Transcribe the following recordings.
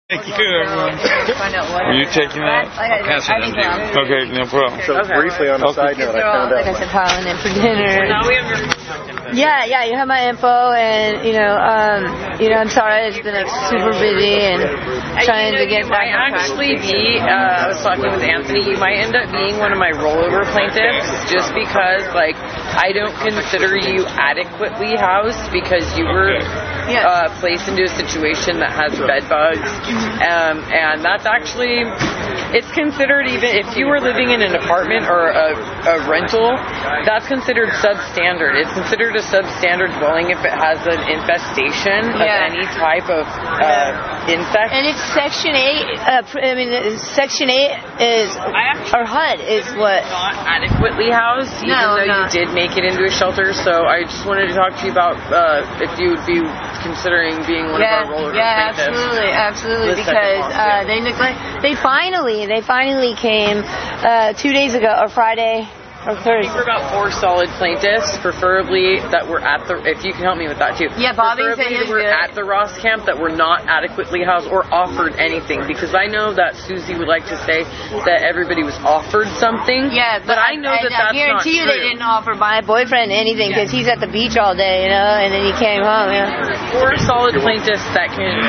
Thank you, everyone. Are you taking that? I'll pass it on. Okay, no problem. So briefly on the side note, I found out. Like I said, piling in for dinner. Now we have your contact info. Yeah, you have my info, and I'm sorry, it's been super busy and trying to get back on track. Actually be, I was talking with Anthony, you might end up being one of my rollover plaintiffs just because, I don't consider you adequately housed because you were placed into a situation that has bed bugs, and that's actually, it's considered, even if you were living in an apartment or a rental, that's considered substandard. It's considered a substandard dwelling if it has an infestation of any type of insect. And it's Section 8. Section 8 is, or HUD is what? Not adequately housed, even though you did make it into a shelter. So I just wanted to talk to you about if you would be considering being one of our rollover plaintiffs. Absolutely, because they finally came 2 days ago, or Friday, or Thursday. I think we're about 4 solid plaintiffs, preferably that were at the, if you can help me with that too. Yeah, Bobby said preferably that were at the Ross camp that were not adequately housed or offered anything, because I know that Susie would like to say that everybody was offered something. Yeah, but I know that's not true. I guarantee you they didn't offer my boyfriend anything because he's at the beach all day, and then he came home. 4 solid plaintiffs that can,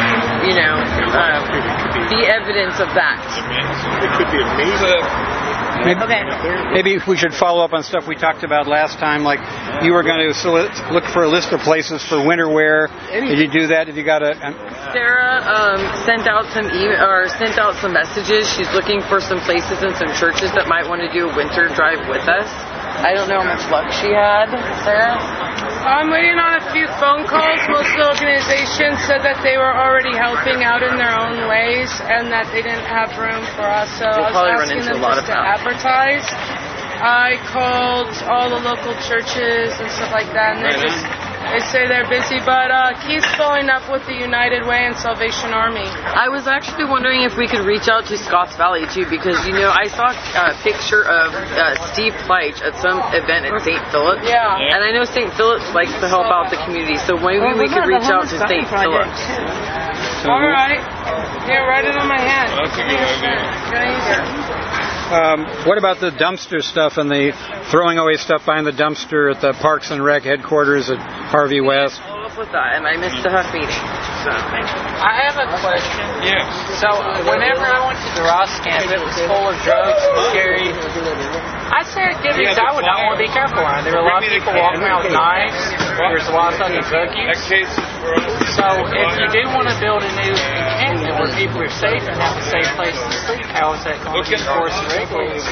be evidence of that. It could be amazing. Maybe we should follow up on stuff we talked about last time, like you were going to look for a list of places for winter wear. Did you do that? Did you got Sarah sent out some messages. She's looking for some places and some churches that might want to do a winter drive with us. I don't know how much luck she had, Sarah. I'm waiting on a few phone calls. Most of the organizations said that they were already helping out in their own ways and that they didn't have room for us. So I was asking them just to advertise. I called all the local churches and stuff like that, and they say they're busy, but Keith's following up with the United Way and Salvation Army. I was actually wondering if we could reach out to Scotts Valley too, because I saw a picture of Steve Pleich at some event at St. Philip's. Yeah. And I know St. Philip's likes to help out the community, so maybe we could reach out to St. Philip's. All right. Here, write it on my hand. That's a good idea. What about the dumpster stuff and the throwing away stuff behind the dumpster at the Parks and Rec headquarters at Harvey West? Follow up with that, and I missed the Huff meeting. So. I have a question. Yes. So, whenever I went to the Ross camp, it was full of drugs and scary. I say activities I would not want to be careful around. There were a lot of people walking around with knives. There's a lot of fucking drug use. So, if you do want to build a new encampment where people are safe and have a safe place to sleep, how is that going to be enforced and regulated?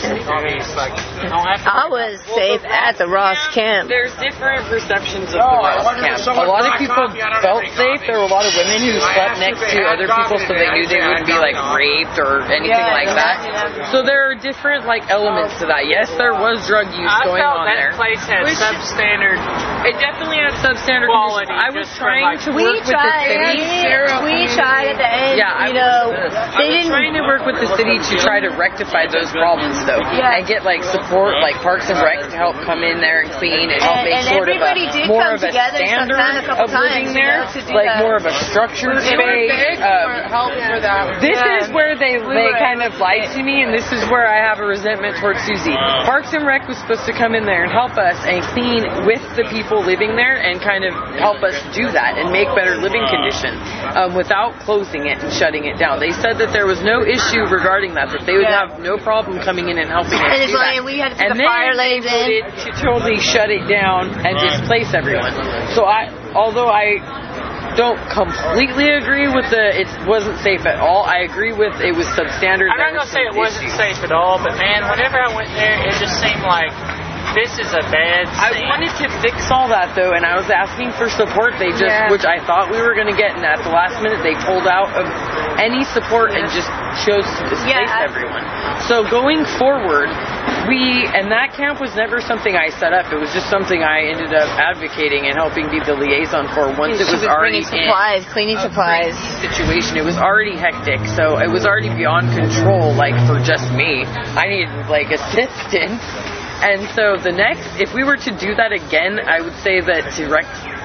I was safe at the Ross camp. There's different perceptions of the Ross camp. A lot of people felt safe. There were a lot of women who slept next to other people so they knew they wouldn't be raped or anything like that. So there are different elements to that. Yes, there was drug use going on there. I felt that place had substandard. It definitely had substandard quality. I was trying to work with the city. We tried at the end. I was trying to work with the city to try to rectify those problems though, and get support Parks and Rec to help come in there and clean and help make sort of more of a standard of living there, more of a structured space. Help for that. This is where they kind of lied to me, and this is where I have a resentment towards Susie. Parks and Rec was supposed to come in there and help us and clean with the people living there and kind of help us do that and make better living conditions without closing it and shutting it down. They said that there was no issue regarding that they would have no problem coming in and helping us do that. We had to put the fire lanes in. To totally shut it down and displace everyone. So although I don't completely agree with it wasn't safe at all. I agree with it was substandard. I'm not going to say it wasn't safe at all, but man, whenever I went there, it just seemed like this is a bad scene. I wanted to fix all that though, and I was asking for support. They just, which I thought we were going to get, and at the last minute they pulled out of any support and just chose to displace everyone. So going forward, and that camp was never something I set up. It was just something I ended up advocating and helping be the liaison for once it was already cleaning supplies situation. It was already hectic, so it was already beyond control. For just me, I needed assistance. And so if we were to do that again, I would say that to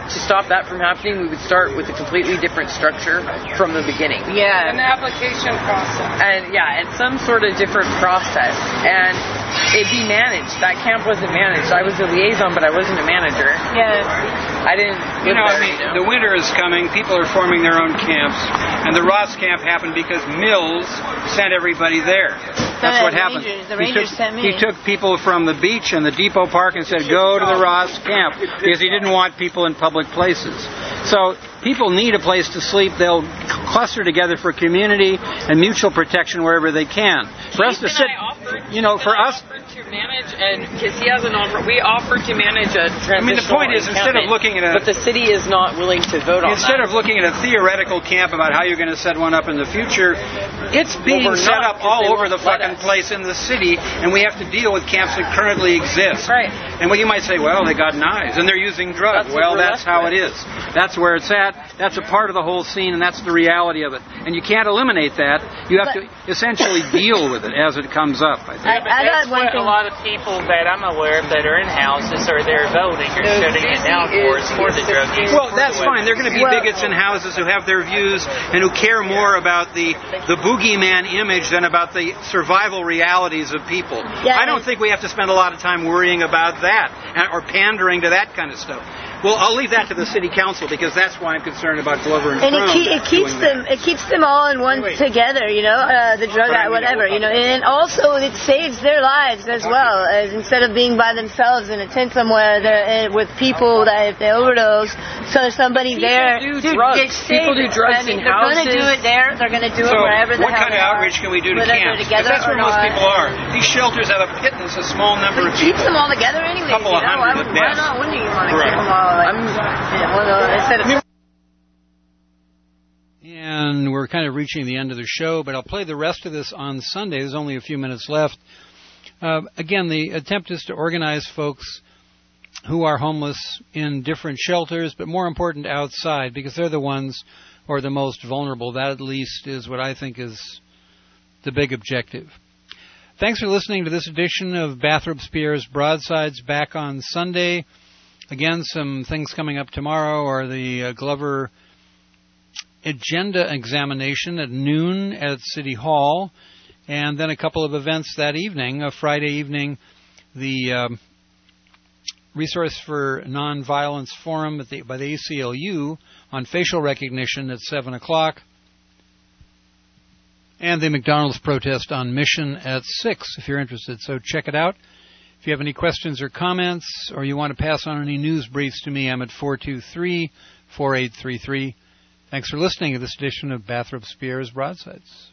to stop that from happening, we would start with a completely different structure from the beginning. Yeah. An application process. And some sort of different process. And it'd be managed. That camp wasn't managed. I was a liaison, but I wasn't a manager. Yeah. I didn't live there. The winter is coming. People are forming their own camps. And the Ross camp happened because Mills sent everybody there. That's what happened. The Rangers sent me. He took people from the beach and the depot park and said, go to the Ross camp, because he didn't want people in public places. So people need a place to sleep. They'll cluster together for community and mutual protection wherever they can. For us to sit, for us to manage, and because he has an offer, we offered to manage a transitional. I mean, the point is, instead of looking at but the city is not willing to vote on instead of looking at a theoretical camp about how you're going to set one up in the future, it's being set up all over the fucking place in the city, and we have to deal with camps that currently exist. Right. And you might say, well, they got knives and they're using drugs. That's how it is. That's where it's at. That's a part of the whole scene, and that's the reality of it. And you can't eliminate that. You have to essentially deal with it as it comes up, I think. I got one thing. A lot of people that I'm aware of that are in houses or they're voting are shutting it down for the drug use. Well, that's fine. There are going to be bigots in houses who have their views and who care more about the boogeyman image than about the survival realities of people. Yeah, I don't think we have to spend a lot of time worrying about that or pandering to that kind of stuff. Well, I'll leave that to the city council, because that's why I'm concerned about Glover and Crum. And it keeps them all in one together, the drug whatever, and also it saves their lives as well, as instead of being by themselves in a tent somewhere with people that if they overdose, so there's somebody there. People do drugs in houses. They're going to do it there. They're going to do it wherever the hell what kind of outreach can we do to camps? Because that's where most people are. These shelters have a pittance, a small number of people. Keeps them all together anyway. A couple of hundred at best. Why not? Wouldn't you want to keep them all? And we're kind of reaching the end of the show, but I'll play the rest of this on Sunday. There's only a few minutes left. Again, the attempt is to organize folks who are homeless in different shelters, but more important, outside, because they're the ones who are the most vulnerable. That, at least, is what I think is the big objective. Thanks for listening to this edition of Bathrop Spears Broadsides. Back on Sunday. Again, some things coming up tomorrow are the Glover agenda examination at noon at City Hall, and then a couple of events that evening. Friday evening, the Resource for Nonviolence Forum by the ACLU on facial recognition at 7 o'clock, and the McDonald's protest on Mission at 6, if you're interested. So check it out. If you have any questions or comments, or you want to pass on any news briefs to me, I'm at 423-4833. Thanks for listening to this edition of Bathrop Spears Broadsides.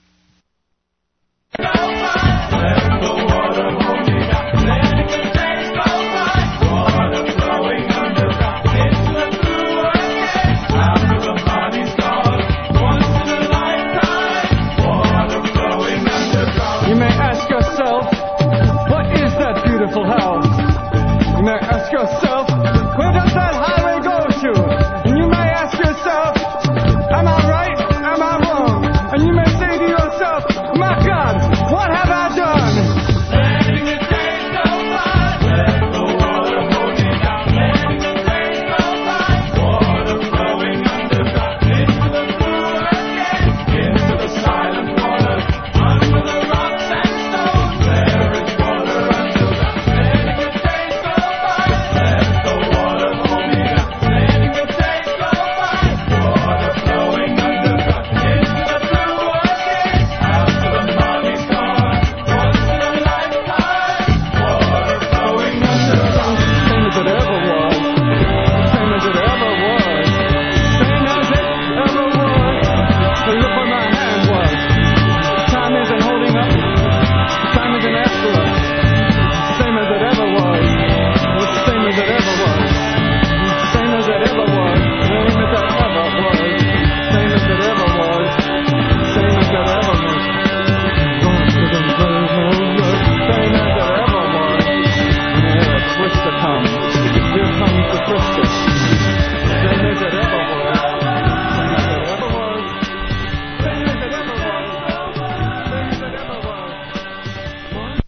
You may ask yourself, beautiful house. You may ask yourself, where does that highway go to? And you may ask yourself, am I right? Am I wrong? And you may say to yourself, my God, what have I done? Letting the days go by, let the water hold me down. Letting the days go by, water flowing underground into the blue again, into the silent water, under the rocks and stones. There is water under.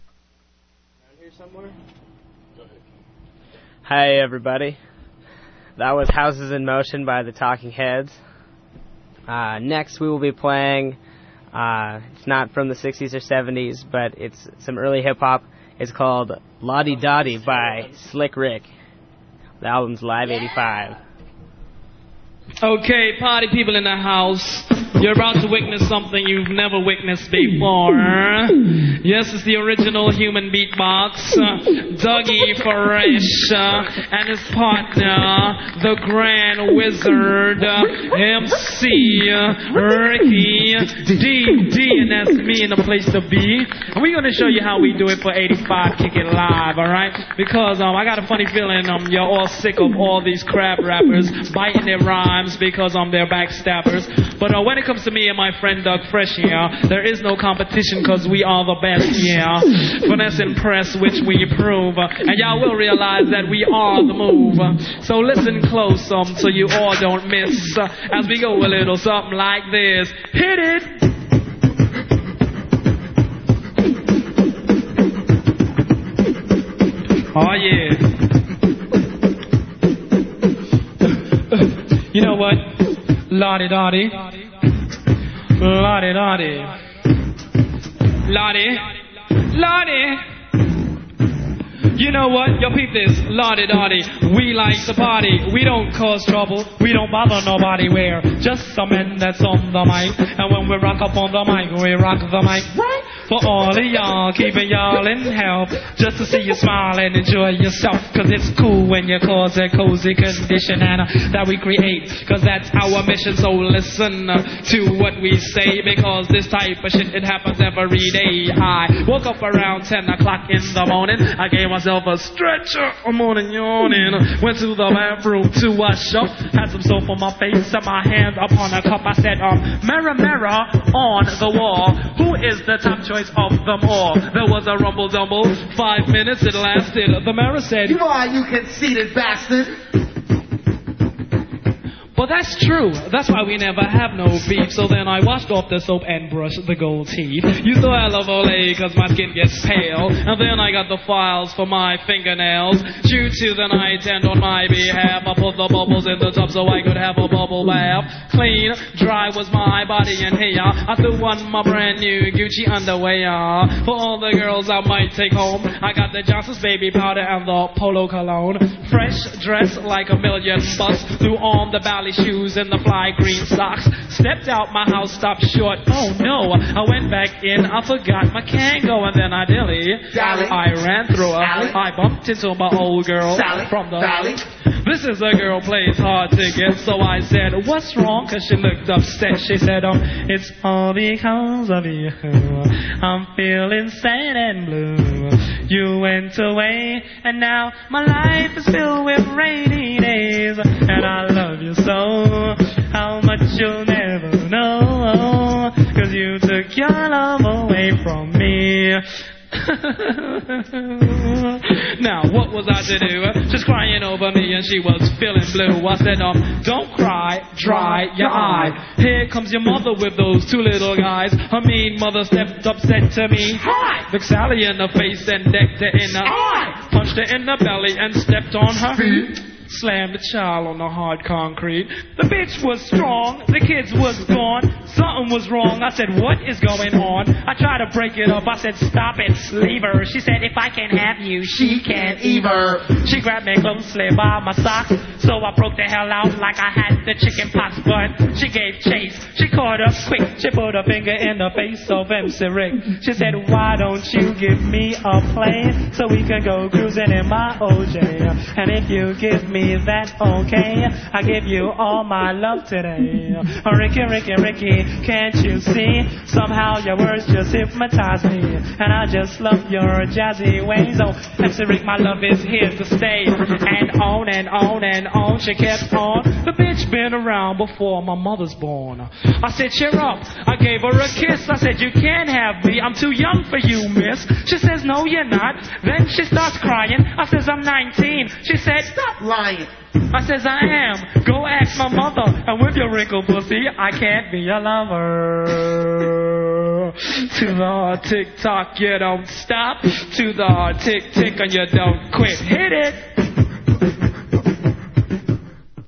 Hi, everybody. That was Houses in Motion by the Talking Heads. Next we will be playing, it's not from the 60s or 70s, but it's some early hip-hop. It's called Lottie Dottie by Slick Rick. The album's Live 85. Okay, party people in the house. You're about to witness something you've never witnessed before. Yes, it's the original human beatbox. Dougie Fresh and his partner, the Grand Wizard, MC Ricky D, and that's me in the place to be. And we're going to show you how we do it for 85 Kick It Live, alright? Because I got a funny feeling you're all sick of all these crap rappers biting their rhymes because they're backstabbers. But when it comes to me and my friend Doug Fresh here, there is no competition because we are the best, yeah. Finesse and press, which we prove. And y'all will realize that we are the move. So listen close so you all don't miss as we go a little something like this. Hit it! Oh yeah. You know what? Lottie-dottie. Lottie-dottie. Lottie. Lottie. You know what? Yo, peep this. Lottie-dottie. We like to party. We don't cause trouble. We don't bother nobody. We're just some men that's on the mic. And when we rock up on the mic, we rock the mic. Right? For all of y'all, keeping y'all in health. Just to see you smile and enjoy yourself. Cause it's cool when you cause a cozy condition and that we create. Cause that's our mission. So listen to what we say. Because this type of shit, it happens every day. I woke up around 10 o'clock in the morning. I gave myself a stretcher. Morning yawning. Went to the bathroom to wash up. Had some soap on my face and my hand up on a cup. I said, mirror, mirror on the wall. Who is the top choice of them all? There was a rumble-dumble. 5 minutes it lasted. The mirror said, "You are, you conceited bastard." Well, that's true. That's why we never have no beef. So then I washed off the soap and brushed the gold teeth. Used to have Olay cause my skin gets pale. And then I got the files for my fingernails. Due to the night and on my behalf, I put the bubbles in the tub so I could have a bubble bath. Clean, dry was my body and hair. I threw on my brand new Gucci underwear. For all the girls I might take home, I got the Johnson's baby powder and the Polo cologne. Fresh dress like $1 million bucks. Threw on the ballet shoes and the fly green socks. Stepped out my house, stopped short. Oh no, I went back in, I forgot my Kango, and then I I ran through her. I bumped into my old girl from the valley. This is a girl plays hard to get, so I said, what's wrong? Cause she looked upset. She said, it's all because of you. I'm feeling sad and blue. You went away, and now my life is filled with rainy days. And I love you so, how much you'll never know. Cause you took your love away from me. Now, what was I to do? She's crying over me and she was feeling blue. I said, don't cry, dry your eye. Here comes your mother with those two little guys. Her mean mother stepped up, said to me, hi! Looked Sally in the face and decked her in the eye. Punched her in the belly and stepped on her feet. Slammed the child on the hard concrete. The bitch was strong, the kids was gone. Something was wrong, I said, what is going on? I tried to break it up, I said, stop it, leave her. She said, if I can have you, she can't either. She grabbed me closely by my socks, so I broke the hell out like I had the chicken pox. But she gave chase, she caught up quick. She put her finger in the face of MC Rick. She said, why don't you give me a plane so we can go cruising in my OJ? And if you give me that, okay, I give you all my love today. Ricky, Ricky, Ricky, can't you see? Somehow your words just hypnotize me, and I just love your jazzy ways. Oh, MC Rick, my love is here to stay. And on and on and on she kept on. The bitch been around before my mother's born. I said, cheer up. I gave her a kiss. I said, you can't have me, I'm too young for you, miss. She says, no, you're not. Then she starts crying. I says, I'm 19. She said, stop lying. I says, I am. Go ask my mother. And with your wrinkled pussy, I can't be your lover. To the tick-tock, you don't stop. To the tick-tick, and you don't quit. Hit it.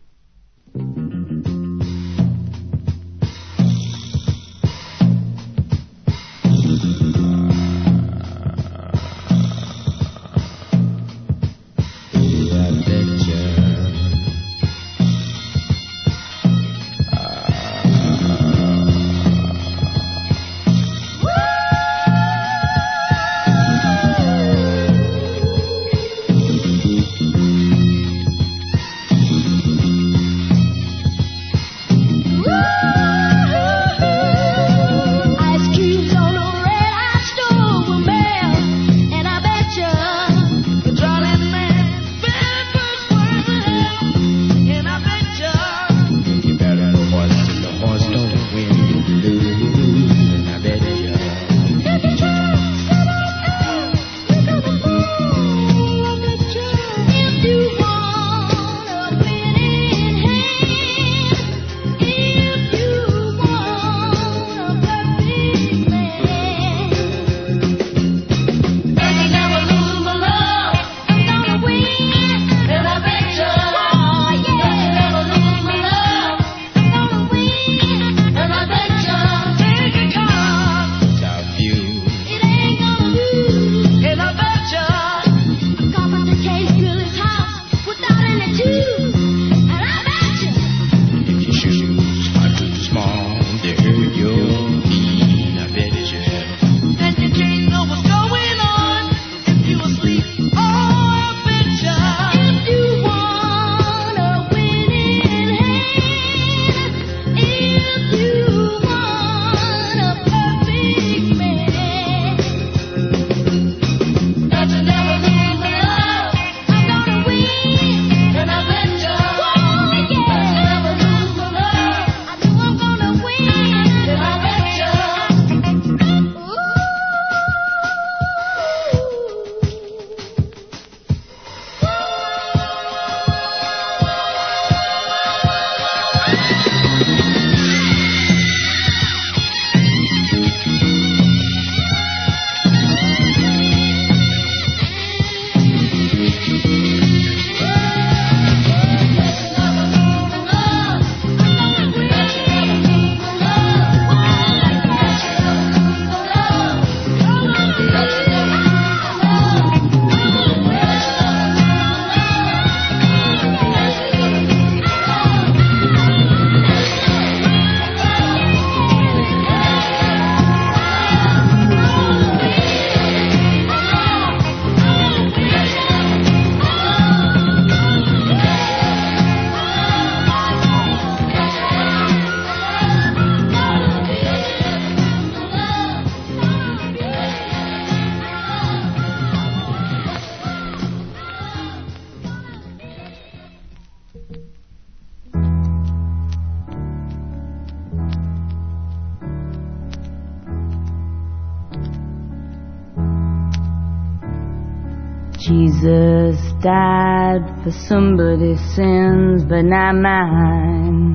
Jesus died for somebody's sins, but not mine.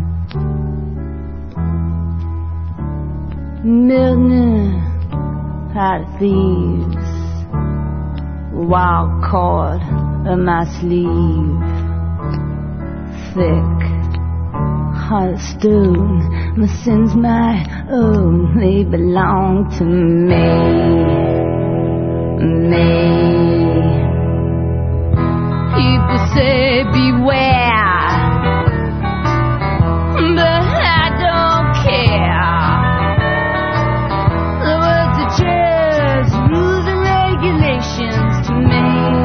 Milton out of thieves, wild cord of my sleeve, thick heart of stone. My sins my own, they belong to me. People say beware, but I don't care. The words are just rules and regulations to me.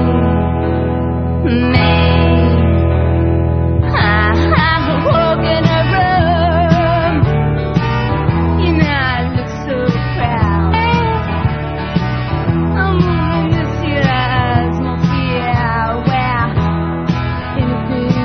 I walk in a room, you know I look so proud. I'm gonna miss your eyes, my fear, where anything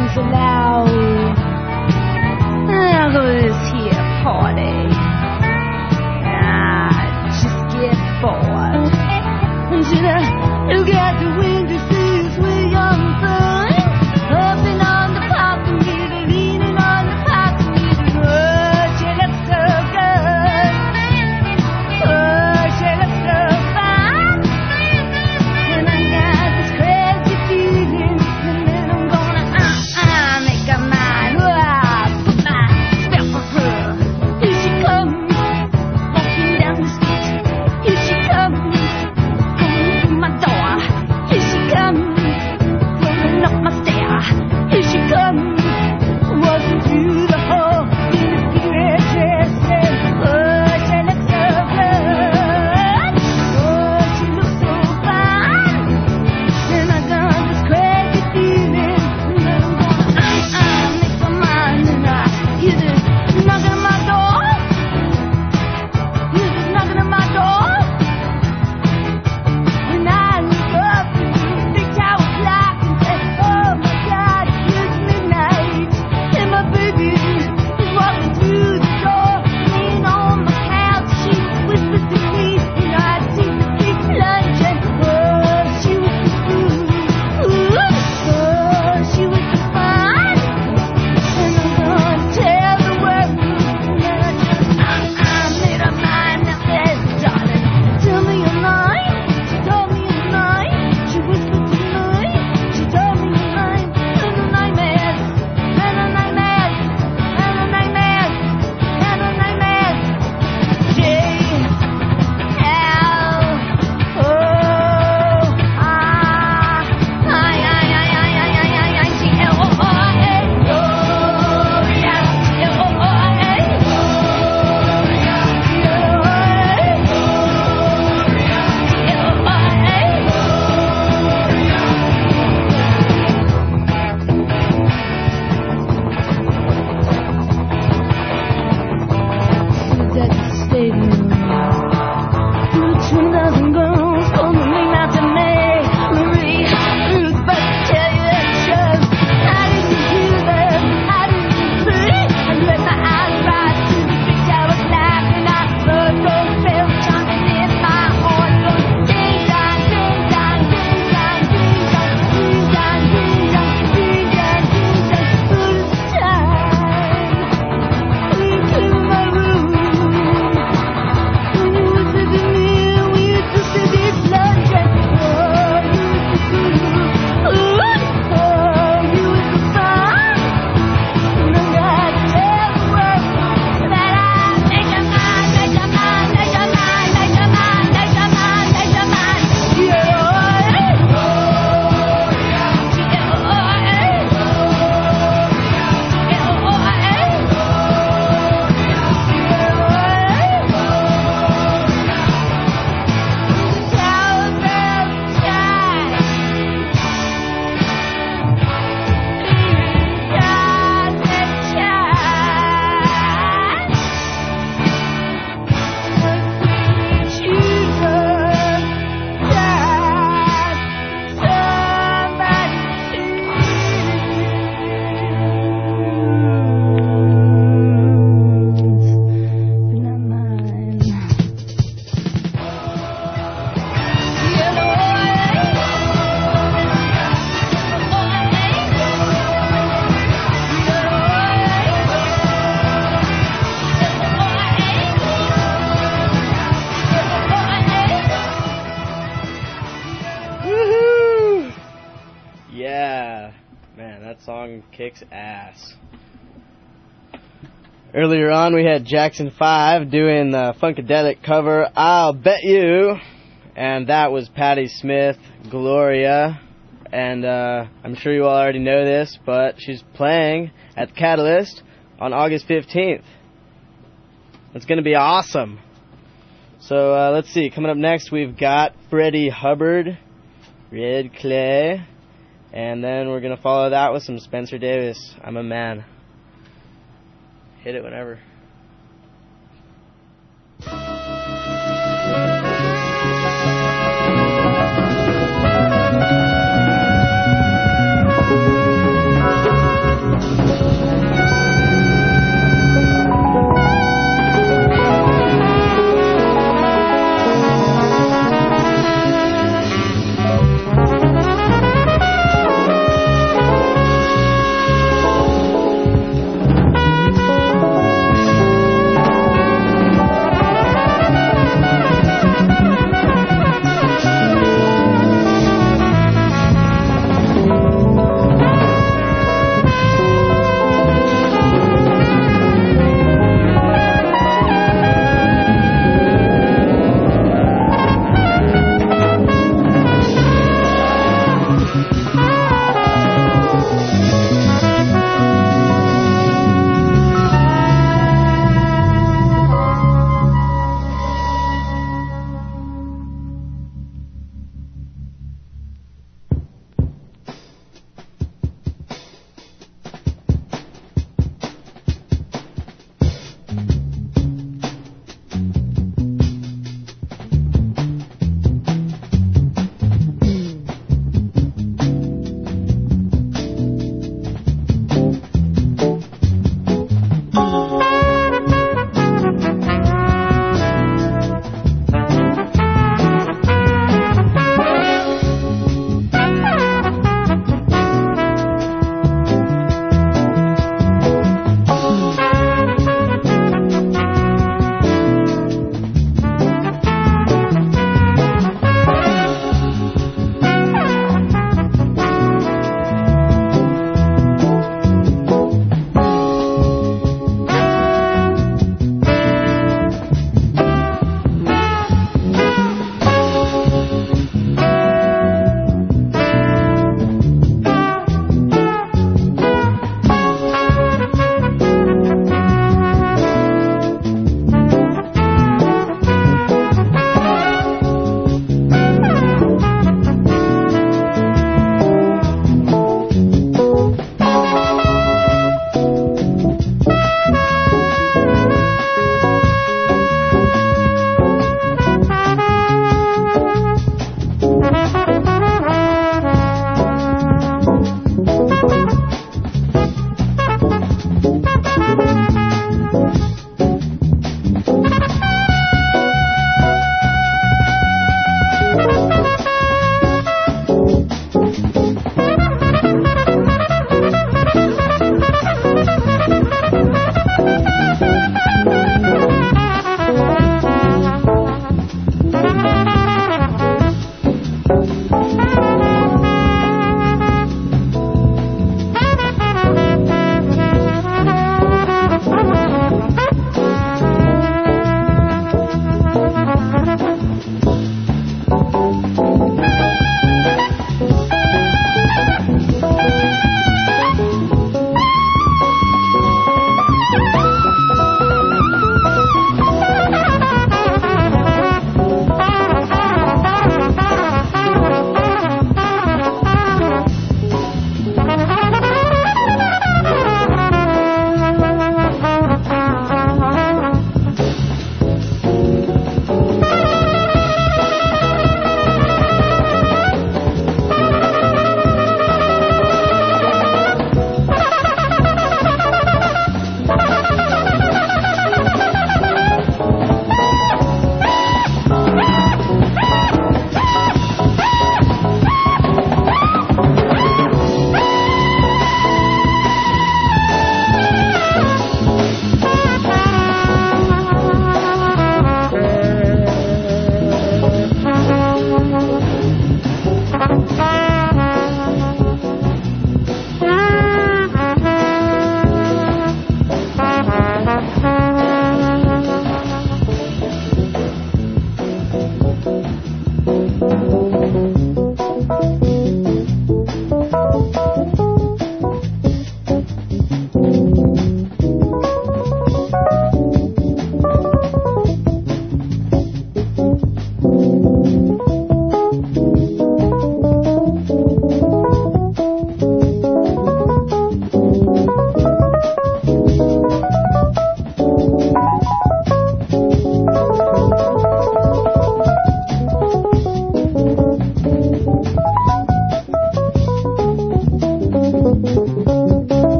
song kicks ass. Earlier on, we had Jackson 5 doing the Funkadelic cover, I'll Bet You. And that was Patti Smith, Gloria. And I'm sure you all already know this, but she's playing at the Catalyst on August 15th. It's going to be awesome. So let's see. Coming up next, we've got Freddie Hubbard, Red Clay. And then we're going to follow that with some Spencer Davis, I'm a Man. Hit it whenever.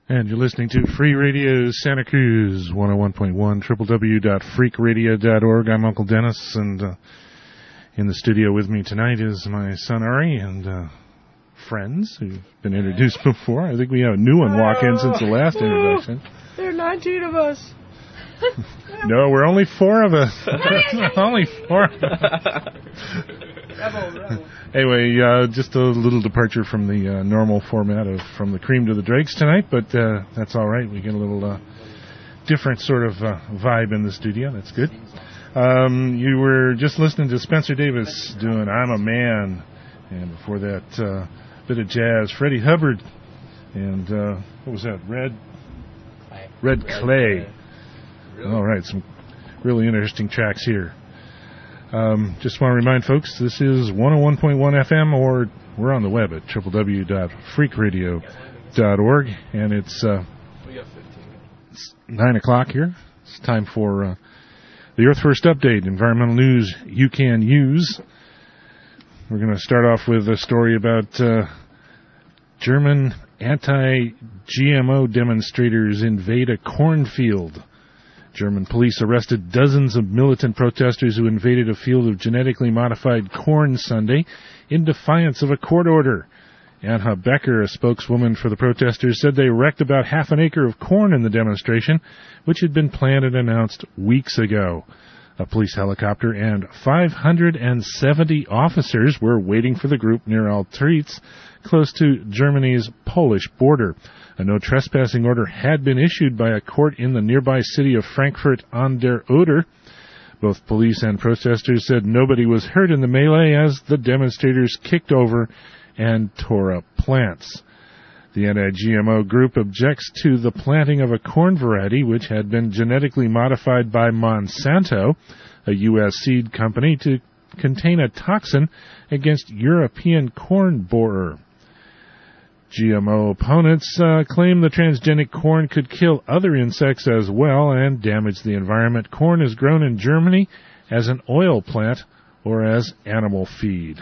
And you're listening to Free Radio Santa Cruz, 101.1, www.freakradio.org. I'm Uncle Dennis, and in the studio with me tonight is my son Ari and friends who've been introduced before. I think we have a new one walk in since the last introduction. There are 19 of us. No, we're only 4 of us. Only 4. Anyway, just a little departure from the normal format of From the Cream to the Dregs tonight, but that's all right. We get a little different sort of vibe in the studio. That's good. You were just listening to Spencer Davis doing I'm a Man, and before that, bit of jazz, Freddie Hubbard, and what was that, Red Clay. All right, some really interesting tracks here. Just want to remind folks, this is 101.1 FM, or we're on the web at www.freakradio.org, and it's 9 o'clock here. It's time for the Earth First Update, environmental news you can use. We're going to start off with a story about German anti-GMO demonstrators invade a cornfield. German police arrested dozens of militant protesters who invaded a field of genetically modified corn Sunday in defiance of a court order. Anha Becker, a spokeswoman for the protesters, said they wrecked about half an acre of corn in the demonstration, which had been planned and announced weeks ago. A police helicopter and 570 officers were waiting for the group near Altritz, close to Germany's Polish border. A no trespassing order had been issued by a court in the nearby city of Frankfurt an der Oder. Both police and protesters said nobody was hurt in the melee as the demonstrators kicked over and tore up plants. The anti-GMO group objects to the planting of a corn variety which had been genetically modified by Monsanto, a U.S. seed company, to contain a toxin against European corn borer. GMO opponents claim the transgenic corn could kill other insects as well and damage the environment. Corn is grown in Germany as an oil plant or as animal feed.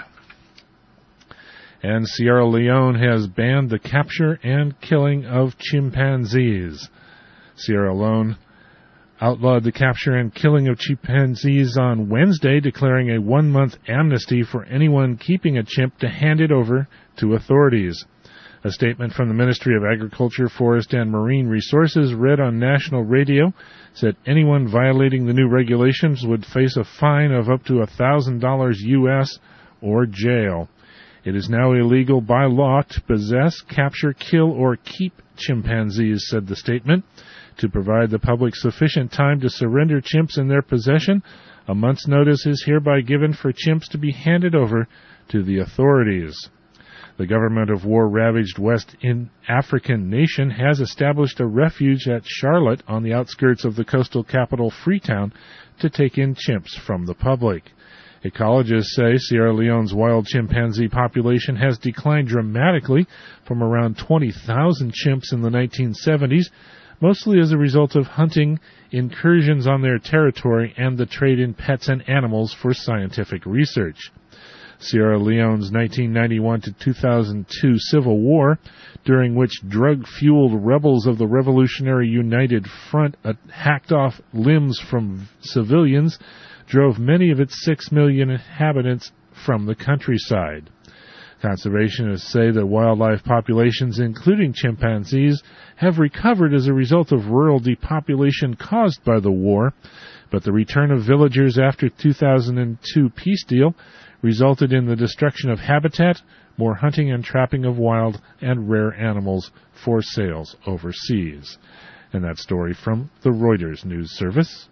And Sierra Leone has banned the capture and killing of chimpanzees. Sierra Leone outlawed the capture and killing of chimpanzees on Wednesday, declaring a 1-month amnesty for anyone keeping a chimp to hand it over to authorities. A statement from the Ministry of Agriculture, Forest, and Marine Resources, read on national radio, said anyone violating the new regulations would face a fine of up to $1,000 U.S. or jail. It is now illegal by law to possess, capture, kill, or keep chimpanzees, said the statement. To provide the public sufficient time to surrender chimps in their possession, a month's notice is hereby given for chimps to be handed over to the authorities. The government of war-ravaged West African nation has established a refuge at Charlotte on the outskirts of the coastal capital Freetown to take in chimps from the public. Ecologists say Sierra Leone's wild chimpanzee population has declined dramatically from around 20,000 chimps in the 1970s, mostly as a result of hunting, incursions on their territory, and the trade in pets and animals for scientific research. Sierra Leone's 1991 to 2002 civil war, during which drug-fueled rebels of the Revolutionary United Front hacked off limbs from civilians, drove many of its 6 million inhabitants from the countryside. Conservationists say that wildlife populations, including chimpanzees, have recovered as a result of rural depopulation caused by the war, but the return of villagers after 2002 peace deal resulted in the destruction of habitat, more hunting and trapping of wild and rare animals for sales overseas. And that story from the Reuters News Service.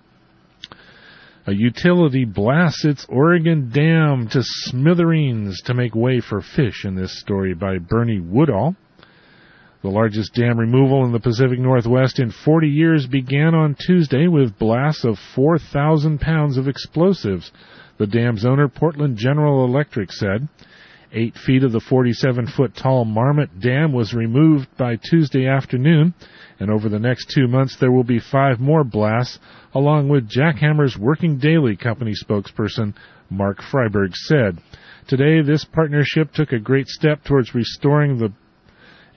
A utility blasts its Oregon Dam to smithereens to make way for fish, in this story by Bernie Woodall. The largest dam removal in the Pacific Northwest in 40 years began on Tuesday with blasts of 4,000 pounds of explosives, the dam's owner, Portland General Electric, said. 8 feet of the 47-foot-tall Marmot Dam was removed by Tuesday afternoon, and over the next 2 months there will be 5 more blasts, along with jackhammers working daily, company spokesperson Mark Freiberg said. Today, this partnership took a great step towards restoring the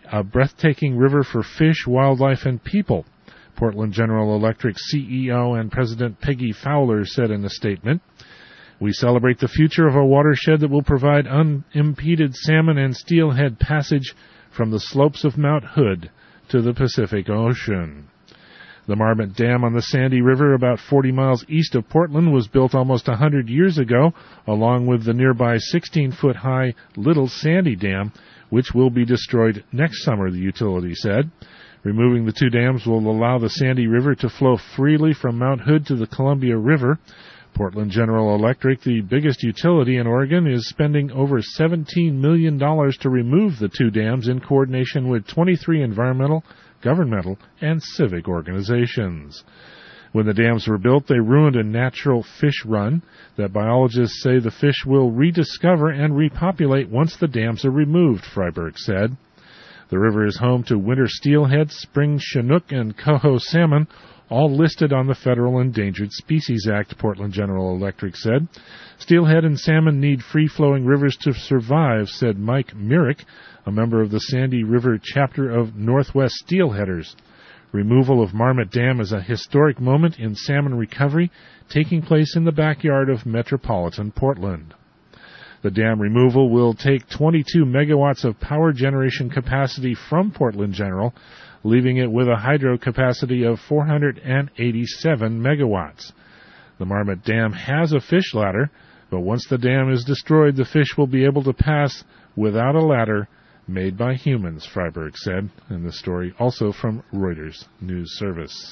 a breathtaking river for fish, wildlife, and people, Portland General Electric CEO and President Peggy Fowler said in a statement. We celebrate the future of a watershed that will provide unimpeded salmon and steelhead passage from the slopes of Mount Hood to the Pacific Ocean. The Marmot Dam on the Sandy River, about 40 miles east of Portland, was built almost 100 years ago, along with the nearby 16-foot-high Little Sandy Dam, which will be destroyed next summer, the utility said. Removing the two dams will allow the Sandy River to flow freely from Mount Hood to the Columbia River. Portland General Electric, the biggest utility in Oregon, is spending over $17 million to remove the two dams in coordination with 23 environmental, governmental, and civic organizations. When the dams were built, they ruined a natural fish run that biologists say the fish will rediscover and repopulate once the dams are removed, Freiberg said. The river is home to winter steelhead, spring chinook, and coho salmon, all listed on the Federal Endangered Species Act, Portland General Electric said. Steelhead and salmon need free-flowing rivers to survive, said Mike Myrick, a member of the Sandy River chapter of Northwest Steelheaders. Removal of Marmot Dam is a historic moment in salmon recovery taking place in the backyard of metropolitan Portland. The dam removal will take 22 megawatts of power generation capacity from Portland General, leaving it with a hydro capacity of 487 megawatts. The Marmot Dam has a fish ladder, but once the dam is destroyed, the fish will be able to pass without a ladder made by humans, Freiberg said, in the story also from Reuters News Service.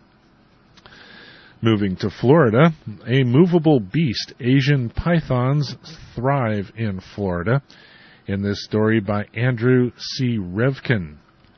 Moving to Florida, a movable beast, Asian pythons thrive in Florida. In this story by Andrew C. Revkin.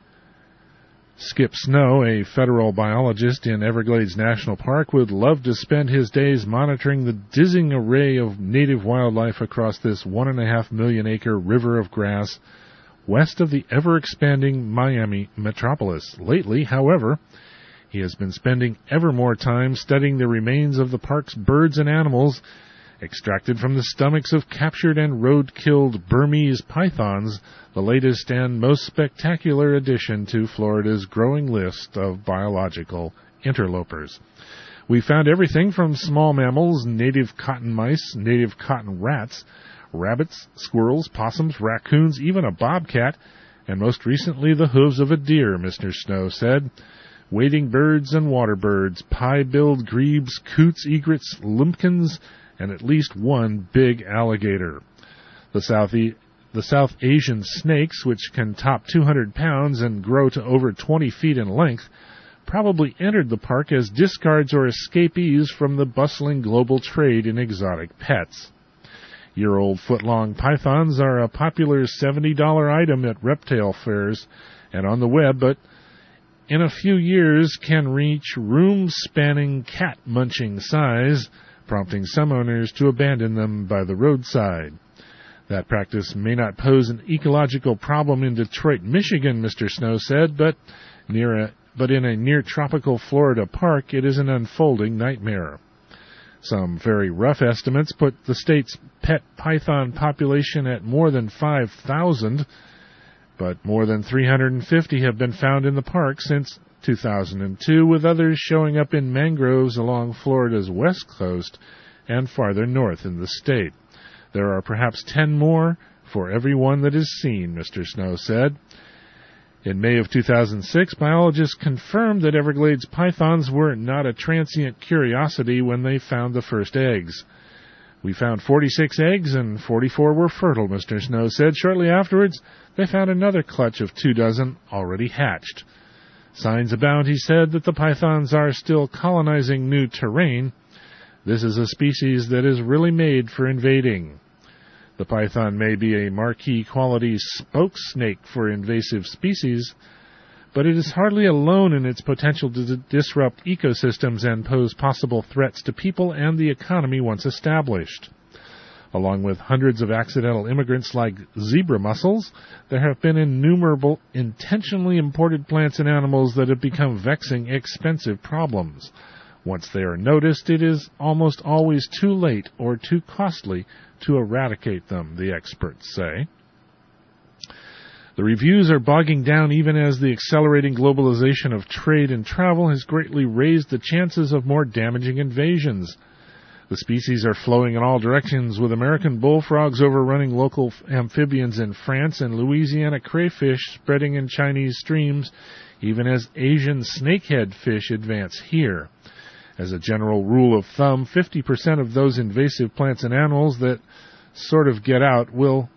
Skip Snow, a federal biologist in Everglades National Park, would love to spend his days monitoring the dizzying array of native wildlife across this 1.5 million acre river of grass west of the ever-expanding Miami metropolis. Lately, however, he has been spending ever more time studying the remains of the park's birds and animals extracted from the stomachs of captured and road-killed Burmese pythons, the latest and most spectacular addition to Florida's growing list of biological interlopers. We found everything from small mammals, native cotton mice, native cotton rats, rabbits, squirrels, possums, raccoons, even a bobcat, and most recently the hooves of a deer, Mr. Snow said. Wading birds and water birds, pie-billed grebes, coots, egrets, lumpkins, and at least one big alligator. The South Asian snakes, which can top 200 pounds and grow to over 20 feet in length, probably entered the park as discards or escapees from the bustling global trade in exotic pets. Year-old foot-long pythons are a popular $70 item at reptile fairs and on the web, but in a few years can reach room-spanning cat-munching size, prompting some owners to abandon them by the roadside. That practice may not pose an ecological problem in Detroit, Michigan, Mr. Snow said, but in a near-tropical Florida park, it is an unfolding nightmare. Some very rough estimates put the state's pet python population at more than 5,000, but more than 350 have been found in the park since 2002, with others showing up in mangroves along Florida's west coast and farther north in the state. There are perhaps 10 more for every one that is seen, Mr. Snow said. In May of 2006, biologists confirmed that Everglades pythons were not a transient curiosity when they found the first eggs. We found 46 eggs and 44 were fertile, Mr. Snow said. Shortly afterwards, they found another clutch of 24 already hatched. Signs abound, he said, that the pythons are still colonizing new terrain. This is a species that is really made for invading. The python may be a marquee quality spokesnake for invasive species, but it is hardly alone in its potential to disrupt ecosystems and pose possible threats to people and the economy once established. Along with hundreds of accidental immigrants like zebra mussels, there have been innumerable intentionally imported plants and animals that have become vexing, expensive problems. Once they are noticed, it is almost always too late or too costly to eradicate them, the experts say. The reviews are bogging down even as the accelerating globalization of trade and travel has greatly raised the chances of more damaging invasions. The species are flowing in all directions, with American bullfrogs overrunning local amphibians in France and Louisiana crayfish spreading in Chinese streams, even as Asian snakehead fish advance here. As a general rule of thumb, 50% of those invasive plants and animals that sort of get out will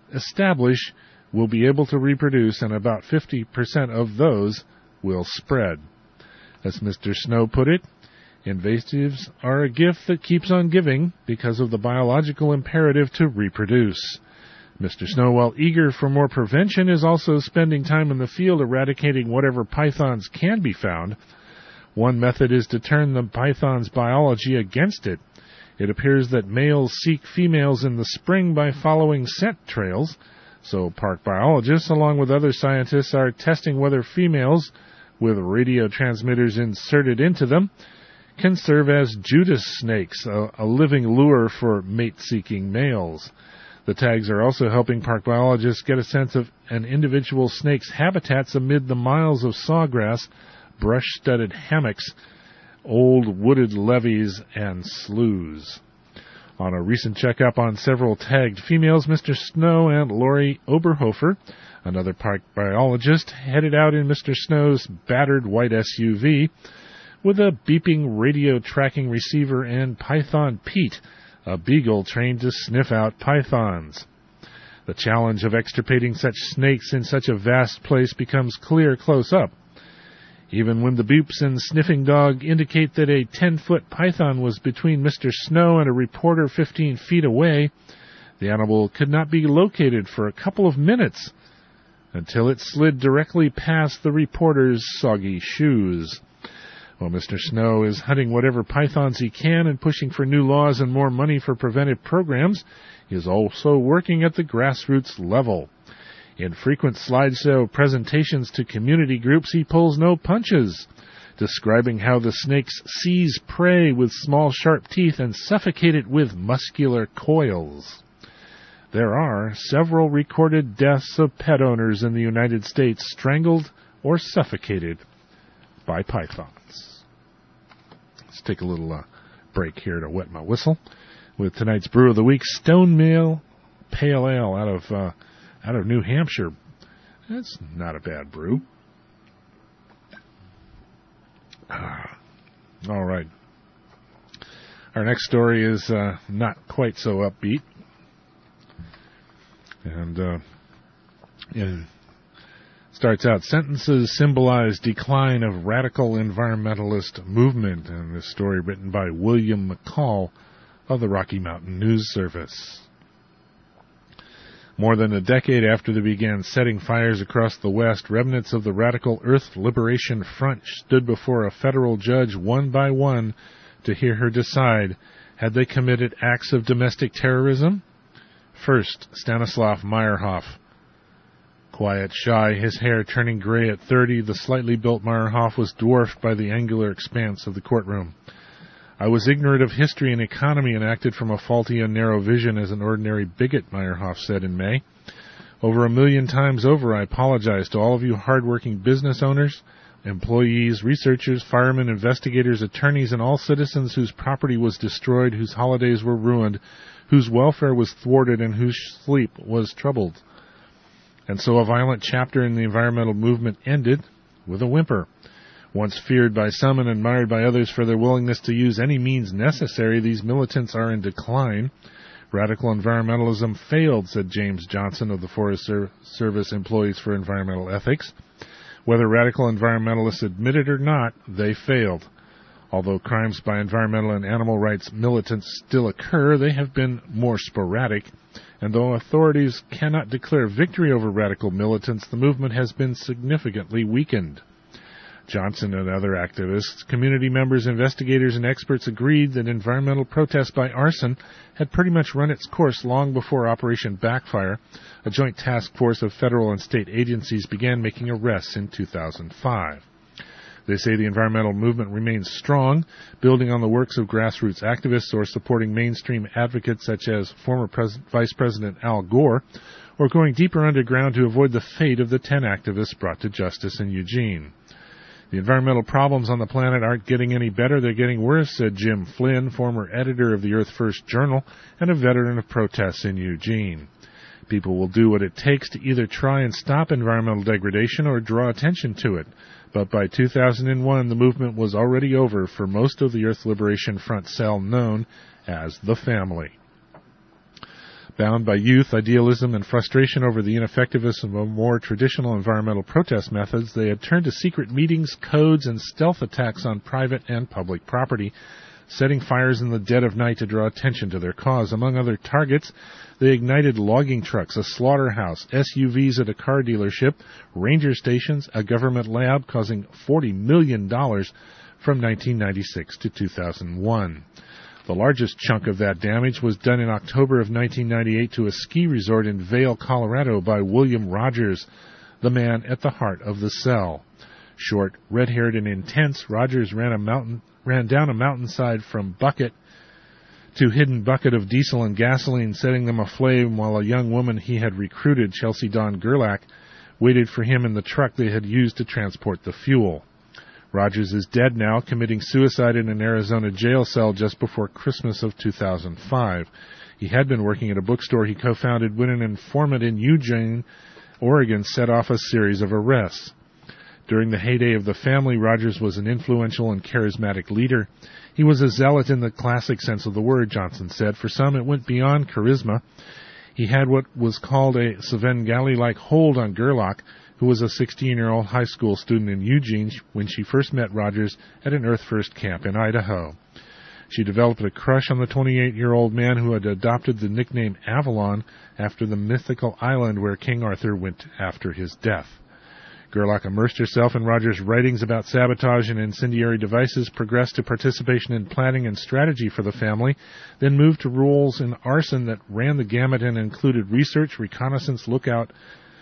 be able to reproduce, and about 50% of those will spread. As Mr. Snow put it, invasives are a gift that keeps on giving because of the biological imperative to reproduce. Mr. Snow, while eager for more prevention, is also spending time in the field eradicating whatever pythons can be found. One method is to turn the python's biology against it. It appears that males seek females in the spring by following scent trails, so park biologists, along with other scientists, are testing whether females, with radio transmitters inserted into them, can serve as Judas snakes, a living lure for mate-seeking males. The tags are also helping park biologists get a sense of an individual snake's habitats amid the miles of sawgrass, brush-studded hammocks, old wooded levees, and sloughs. On a recent checkup on several tagged females, Mr. Snow and Lori Oberhofer, another park biologist, headed out in Mr. Snow's battered white SUV with a beeping radio tracking receiver and Python Pete, a beagle trained to sniff out pythons. The challenge of extirpating such snakes in such a vast place becomes clear close up. Even when the beeps and sniffing dog indicate that a 10-foot python was between Mr. Snow and a reporter 15 feet away, the animal could not be located for a couple of minutes until it slid directly past the reporter's soggy shoes. While Mr. Snow is hunting whatever pythons he can and pushing for new laws and more money for preventive programs, he is also working at the grassroots level. In frequent slideshow presentations to community groups, he pulls no punches, describing how the snakes seize prey with small sharp teeth and suffocate it with muscular coils. There are several recorded deaths of pet owners in the United States strangled or suffocated by pythons. Let's take a little break here to wet my whistle with tonight's brew of the week, Stone Mill Pale Ale out of New Hampshire. That's not a bad brew. All right. Our next story is not quite so upbeat. And it starts out, sentences symbolize decline of radical environmentalist movement. And this story written by William McCall of the Rocky Mountain News Service. More than a decade after they began setting fires across the West, remnants of the Radical Earth Liberation Front stood before a federal judge one by one to hear her decide, had they committed acts of domestic terrorism? First, Stanislav Meyerhoff. Quiet, shy, his hair turning gray at 30, the slightly built Meyerhoff was dwarfed by the angular expanse of the courtroom. I was ignorant of history and economy and acted from a faulty and narrow vision as an ordinary bigot, Meyerhoff said in May. Over 1 million times over, I apologize to all of you hard-working business owners, employees, researchers, firemen, investigators, attorneys, and all citizens whose property was destroyed, whose holidays were ruined, whose welfare was thwarted, and whose sleep was troubled. And so a violent chapter in the environmental movement ended with a whimper. Once feared by some and admired by others for their willingness to use any means necessary, these militants are in decline. Radical environmentalism failed, said James Johnson of the Forest Service Employees for Environmental Ethics. Whether radical environmentalists admit it or not, they failed. Although crimes by environmental and animal rights militants still occur, they have been more sporadic. And though authorities cannot declare victory over radical militants, the movement has been significantly weakened. Johnson and other activists, community members, investigators, and experts agreed that environmental protest by arson had pretty much run its course long before Operation Backfire. A joint task force of federal and state agencies began making arrests in 2005. They say the environmental movement remains strong, building on the works of grassroots activists or supporting mainstream advocates such as former Vice President Al Gore, or going deeper underground to avoid the fate of the 10 activists brought to justice in Eugene. The environmental problems on the planet aren't getting any better, they're getting worse, said Jim Flynn, former editor of the Earth First Journal and a veteran of protests in Eugene. People will do what it takes to either try and stop environmental degradation or draw attention to it. But by 2001, the movement was already over for most of the Earth Liberation Front cell known as the Family. Bound by youth, idealism, and frustration over the ineffectiveness of more traditional environmental protest methods, they had turned to secret meetings, codes, and stealth attacks on private and public property, setting fires in the dead of night to draw attention to their cause. Among other targets, they ignited logging trucks, a slaughterhouse, SUVs at a car dealership, ranger stations, a government lab, causing $40 million from 1996 to 2001. The largest chunk of that damage was done in October of 1998 to a ski resort in Vail, Colorado by William Rogers, the man at the heart of the cell. Short, red-haired, and intense, Rogers ran down a mountainside from bucket to hidden bucket of diesel and gasoline, setting them aflame while a young woman he had recruited, Chelsea Dawn Gerlach, waited for him in the truck they had used to transport the fuel. Rogers is dead now, committing suicide in an Arizona jail cell just before Christmas of 2005. He had been working at a bookstore he co-founded when an informant in Eugene, Oregon, set off a series of arrests. During the heyday of the Family, Rogers was an influential and charismatic leader. He was a zealot in the classic sense of the word, Johnson said. For some, it went beyond charisma. He had what was called a Svengali-like hold on Gerlach, who was a 16-year-old high school student in Eugene when she first met Rogers at an Earth First camp in Idaho. She developed a crush on the 28-year-old man who had adopted the nickname Avalon after the mythical island where King Arthur went after his death. Gerlach immersed herself in Rogers' writings about sabotage and incendiary devices, progressed to participation in planning and strategy for the Family, then moved to roles in arson that ran the gamut and included research, reconnaissance, lookout,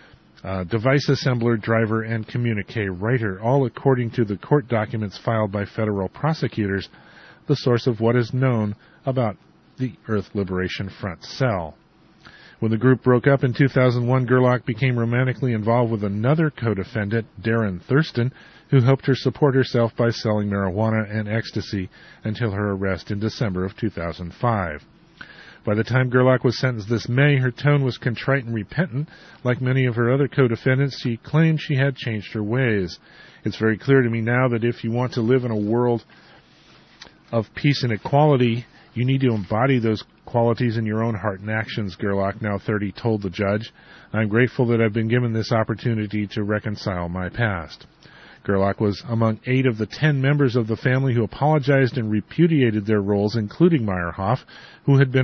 device assembler, driver, and communique writer, all according to the court documents filed by federal prosecutors, the source of what is known about the Earth Liberation Front cell. When the group broke up in 2001, Gerlach became romantically involved with another co-defendant, Darren Thurston, who helped her support herself by selling marijuana and ecstasy until her arrest in December of 2005. By the time Gerlach was sentenced this May, her tone was contrite and repentant. Like many of her other co-defendants, she claimed she had changed her ways. It's very clear to me now that if you want to live in a world of peace and equality, you need to embody those qualities in your own heart and actions, Gerlach, now 30, told the judge. I'm grateful that I've been given this opportunity to reconcile my past. Gerlach was among 8 of the 10 members of the Family who apologized and repudiated their roles, including Meyerhoff, who had been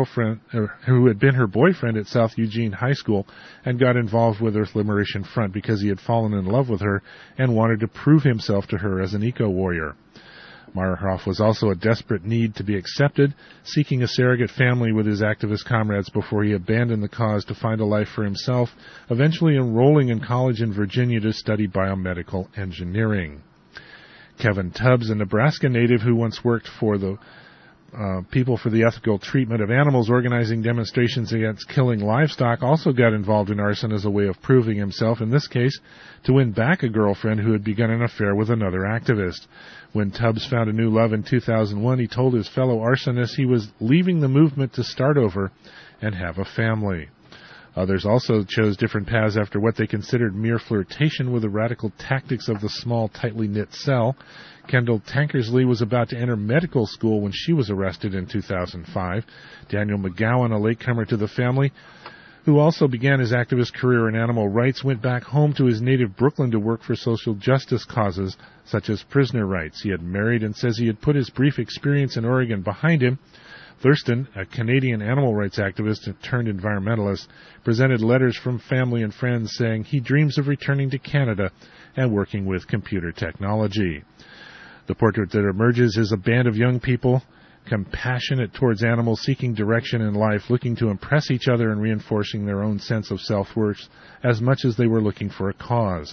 her boyfriend at South Eugene High School and got involved with Earth Liberation Front because he had fallen in love with her and wanted to prove himself to her as an eco-warrior. Meyerhoff was also a desperate need to be accepted, seeking a surrogate family with his activist comrades before he abandoned the cause to find a life for himself, eventually enrolling in college in Virginia to study biomedical engineering. Kevin Tubbs, a Nebraska native who once worked for the People for the Ethical Treatment of Animals, organizing demonstrations against killing livestock, also got involved in arson as a way of proving himself, in this case, to win back a girlfriend who had begun an affair with another activist. When Tubbs found a new love in 2001, he told his fellow arsonists he was leaving the movement to start over and have a family. Others also chose different paths after what they considered mere flirtation with the radical tactics of the small, tightly knit cell. Kendall Tankersley was about to enter medical school when she was arrested in 2005. Daniel McGowan, a latecomer to the Family, who also began his activist career in animal rights, went back home to his native Brooklyn to work for social justice causes such as prisoner rights. He had married and says he had put his brief experience in Oregon behind him. Thurston, a Canadian animal rights activist turned environmentalist, presented letters from family and friends saying he dreams of returning to Canada and working with computer technology. The portrait that emerges is a band of young people, compassionate towards animals, seeking direction in life, looking to impress each other and reinforcing their own sense of self-worth as much as they were looking for a cause.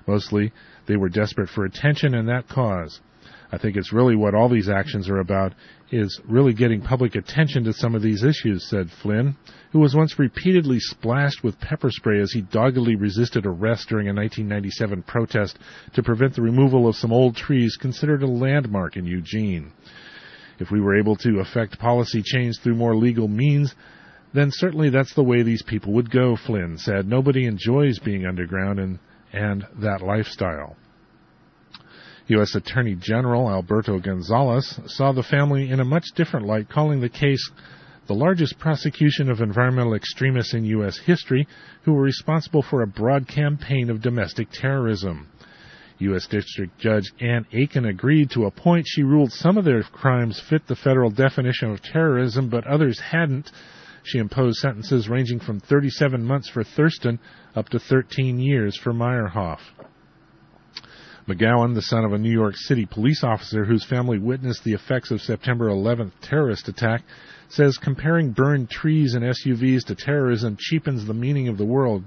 Mostly, they were desperate for attention and that cause. I think it's really what all these actions are about, is really getting public attention to some of these issues, said Flynn, who was once repeatedly splashed with pepper spray as he doggedly resisted arrest during a 1997 protest to prevent the removal of some old trees considered a landmark in Eugene. If we were able to effect policy change through more legal means, then certainly that's the way these people would go, Flynn said. Nobody enjoys being underground and that lifestyle. U.S. Attorney General Alberto Gonzales saw the family in a much different light, calling the case the largest prosecution of environmental extremists in U.S. history who were responsible for a broad campaign of domestic terrorism. U.S. District Judge Ann Aiken agreed to a point. She ruled some of their crimes fit the federal definition of terrorism, but others hadn't. She imposed sentences ranging from 37 months for Thurston up to 13 years for Meyerhoff. McGowan, the son of a New York City police officer whose family witnessed the effects of September 11th terrorist attack, says comparing burned trees and SUVs to terrorism cheapens the meaning of the word.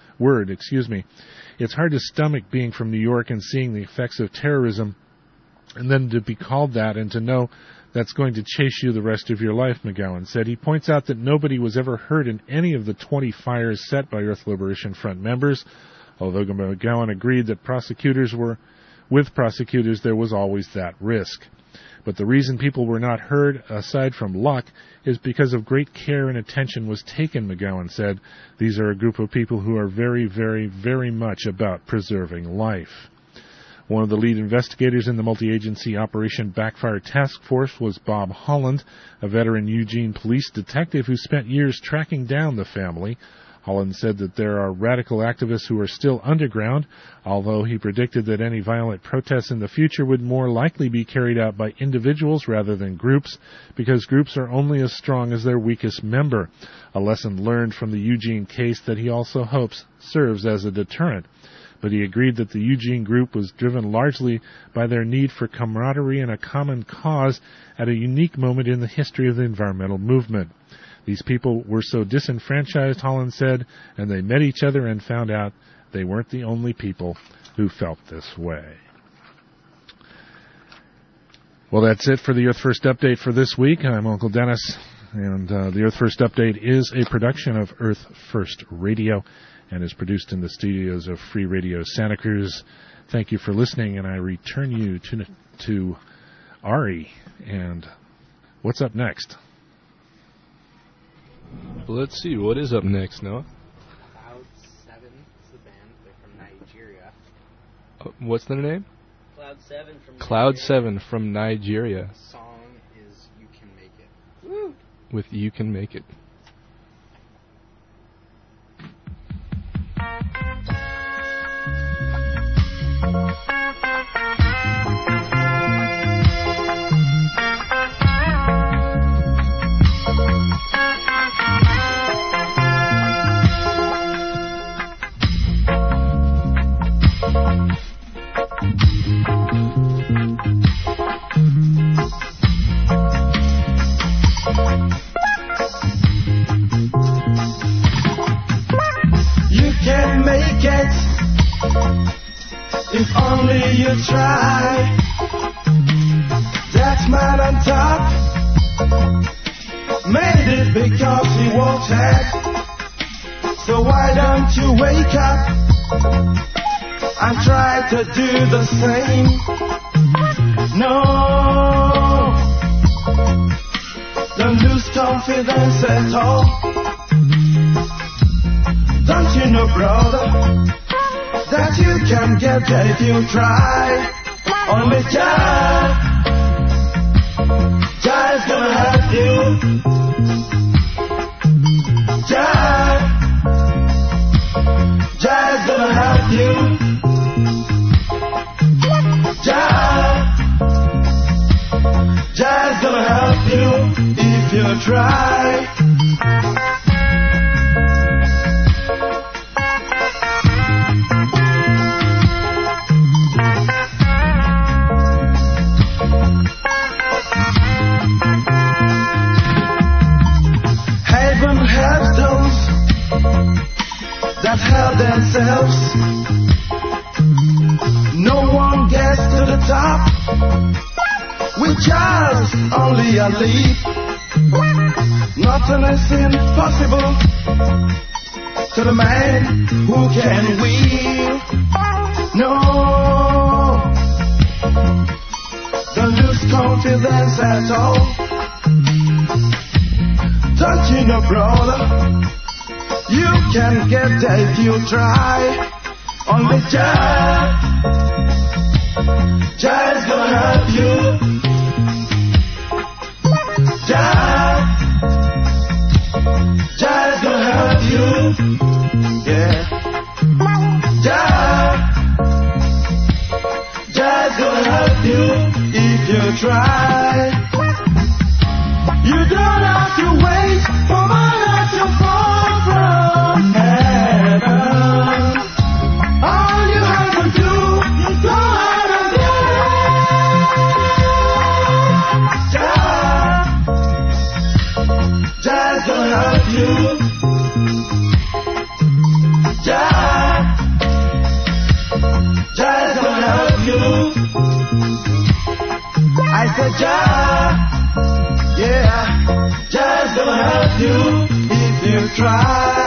It's hard to stomach being from New York and seeing the effects of terrorism and then to be called that and to know that's going to chase you the rest of your life, McGowan said. He points out that nobody was ever hurt in any of the 20 fires set by Earth Liberation Front members, although McGowan agreed that with prosecutors there was always that risk. But the reason people were not hurt, aside from luck, is because of great care and attention was taken, McGowan said. These are a group of people who are very, very, very much about preserving life. One of the lead investigators in the multi-agency Operation Backfire Task Force was Bob Holland, a veteran Eugene police detective who spent years tracking down the family. Holland said that there are radical activists who are still underground, although he predicted that any violent protests in the future would more likely be carried out by individuals rather than groups, because groups are only as strong as their weakest member, a lesson learned from the Eugene case that he also hopes serves as a deterrent. But he agreed that the Eugene group was driven largely by their need for camaraderie and a common cause at a unique moment in the history of the environmental movement. These people were so disenfranchised, Holland said, and they met each other and found out they weren't the only people who felt this way. Well, that's it for the Earth First Update for this week. I'm Uncle Dennis, and the Earth First Update is a production of Earth First Radio and is produced in the studios of Free Radio Santa Cruz. Thank you for listening, and I return you to Ari. And what's up next? Well, let's see. What is up next, Noah? Cloud 7 is the band. They're from Nigeria. What's their name? Cloud 7 from Cloud Nigeria. 7 from Nigeria. The song is You Can Make It. Woo! With You Can Make It. If only you try. That man on top made it because he worked hard. So why don't you wake up and try to do the same? No, don't lose confidence at all. Don't you know, brother, that you can get there if you try? Only Jah is gonna help you. Jah is gonna help you. Jah is gonna help you if you try. That help themselves. No one gets to the top. We just only a leap. Nothing is impossible to the man who can wheel. No, don't lose confidence at all. Don't you know, brother, you can get there if you try. Only Jah is gonna help you. Jah is gonna help you. Yeah. Jah is gonna help you if you try. You don't have to wait for manna to fall from heaven. All you have to do is go out and get. Jah is gonna help you. Jah is gonna help you. I said Jah. Yeah, Jah is gonna help you if you try.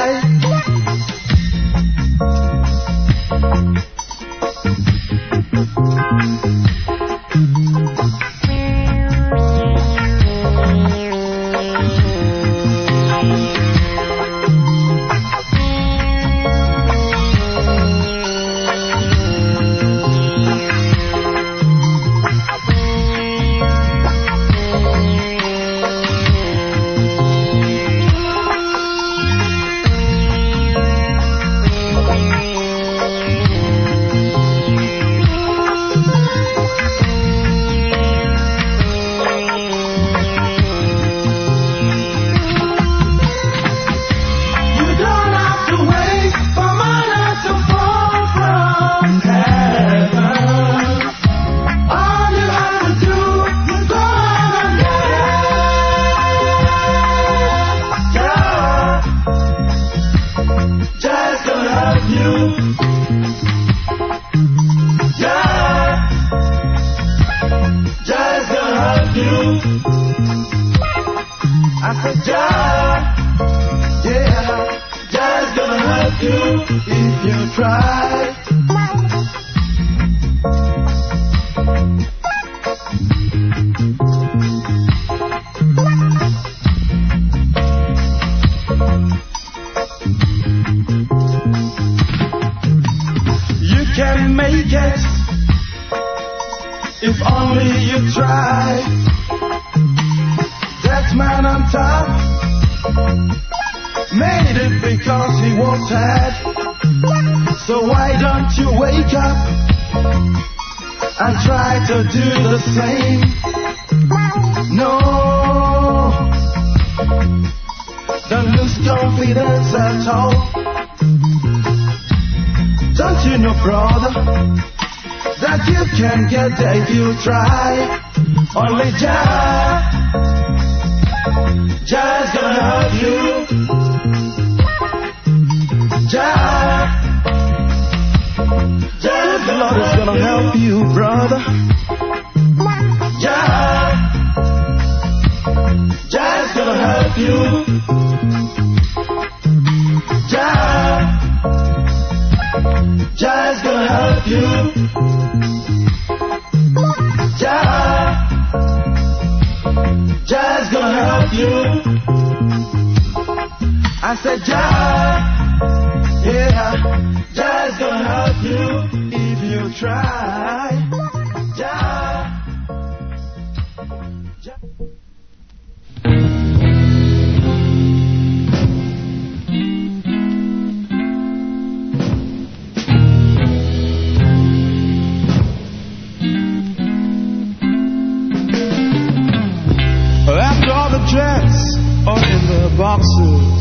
If you try, only Jah is gonna help you. Jah, the Lord is gonna help you, brother. Jah is gonna help you. Jah is gonna help you. Jah is gonna help you. I said Jah, yeah, Jah is gonna help you if you try. Jah. After all the jets are in the boxes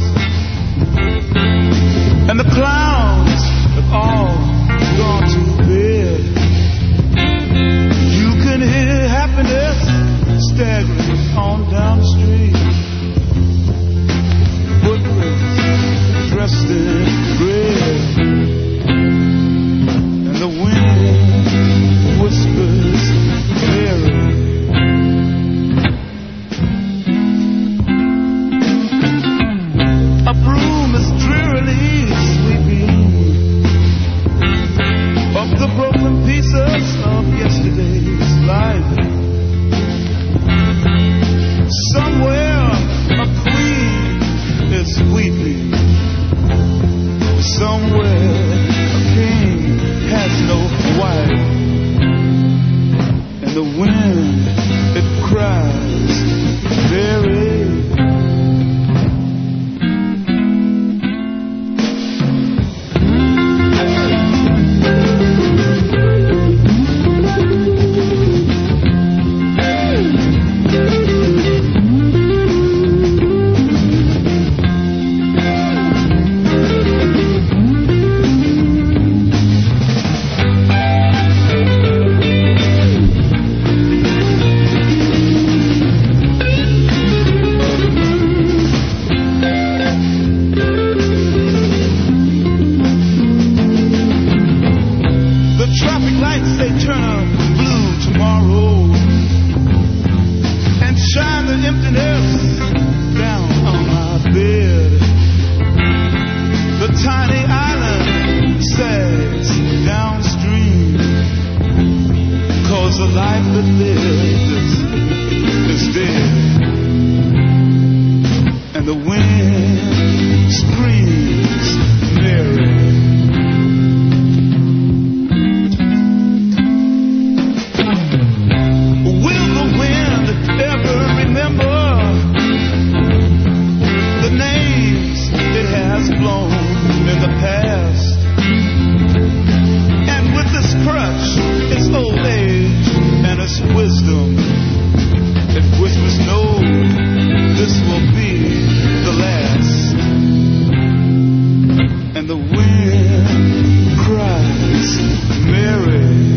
and the clowns have all gone to bed, traffic lights, they turn a blue tomorrow and shine the emptiness down on my bed. The tiny island sags downstream, 'cause the life that lives is dead. And the wind screams Mary. Will the wind ever remember the names it has blown in the past? And with this crutch, its old age and its wisdom, it whispers, no, this will be the last. And the wind cries, Mary.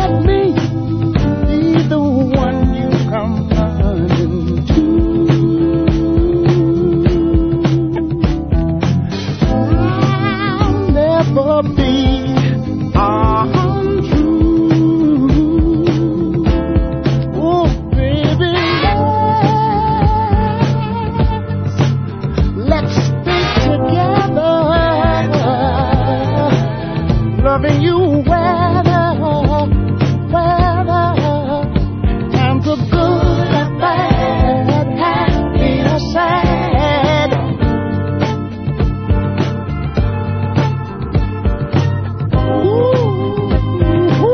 let me be the one you come running to. I'll never be untrue. Oh, baby, let's stay together, loving you weather times are good and bad, happy or sad. Ooh,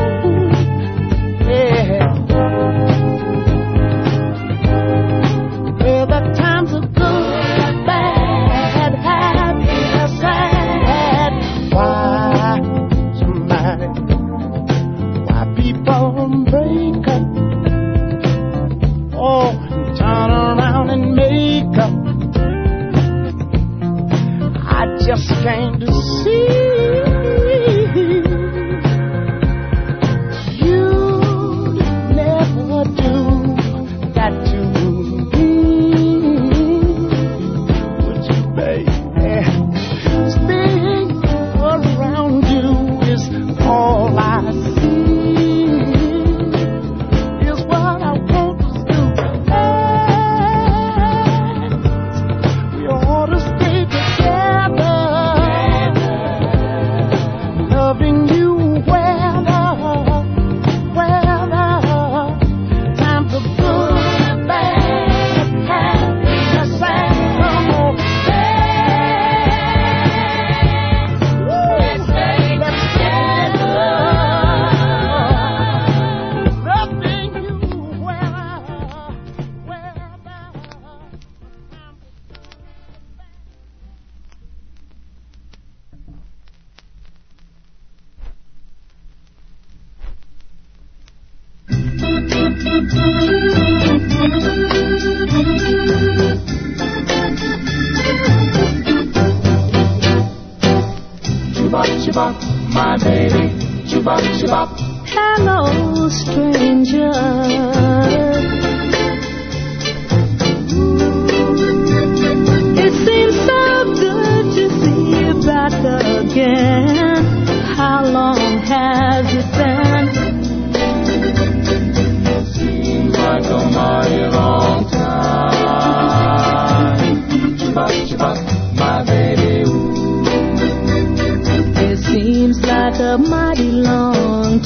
yeah. Well, the times are good, bad, happy or sad. Why people break up, oh, and turn around and make up? I just came to see you'd never do that to me, would you, baby? Staying around you is all I see. Is what I want to do. We ought to stay together, loving you weather times are good, bad, happy or sad. Come on, let's stay together, loving you weather. Chubop, chubop, my baby. Chubop, chubop. Hello, stranger. It seems so good to see you back again. How long has it been? Seems like a mighty long time. Chubop, chubop, my baby. It seems like a mighty long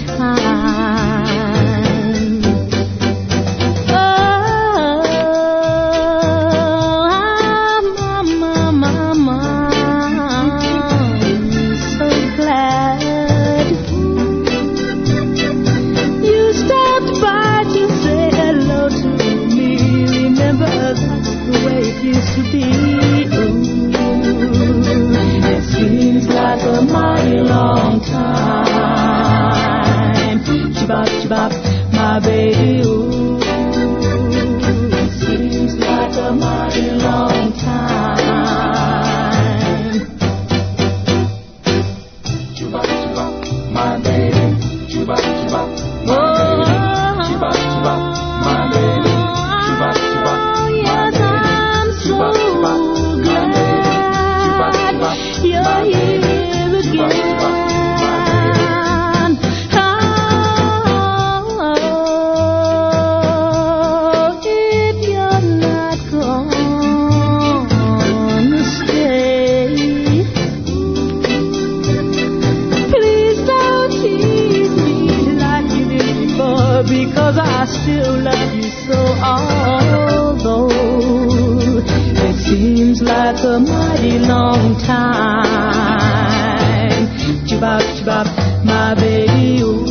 time. Oh, I'm so glad you stopped by to say hello to me. Remember, that's the way it used to be. Ooh, it seems like a mighty long time. Chibop, chibop, my baby, ooh. It seems like a mighty long time. Chibop, chibop, my baby. Chibop, chibop, my baby. Chibop, chibop, my baby. Chibop, chibop, my baby. Chibop, chibop, my baby. Chibop, chibop, you're here again. Because I still love you so, although it seems like a mighty long time. Chibop, chibop, my baby, ooh.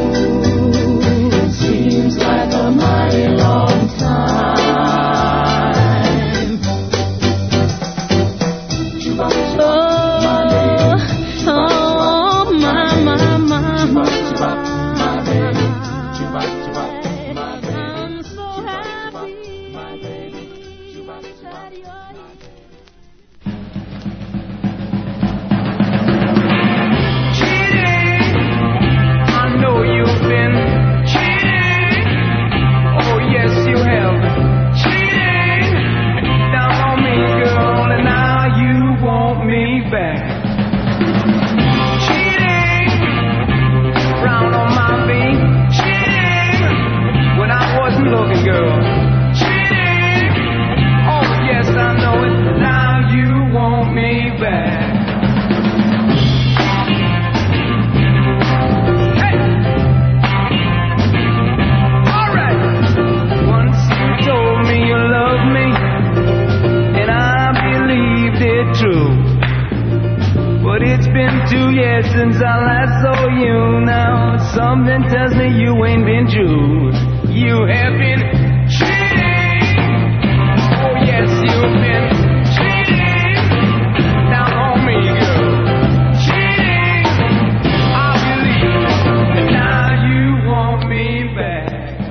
It seems like a mighty long time. Chibop, chibop, my baby. Oh, my, my, my, my. Chibop, my baby. Chibop, chibop, my baby. I'm so happy, my baby. Chibop, chibop, my baby. Something tells me you ain't been true. You have been cheating. Oh yes, you've been cheating. Down on me, girl. Cheating. I believe that now you want me back.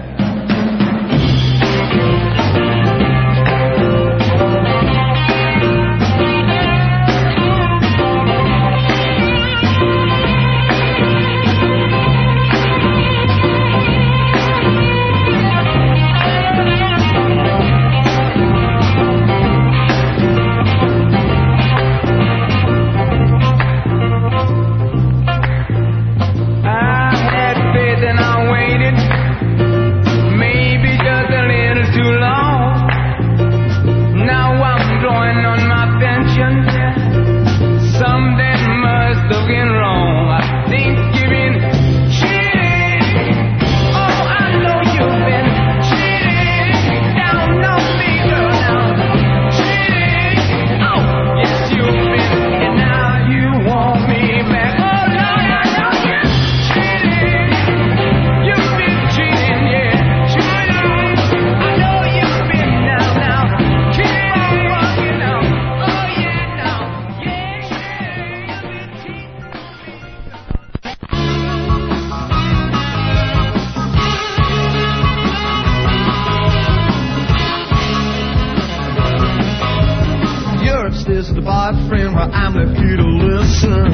Upstairs at the boyfriend where I'm left here to listen.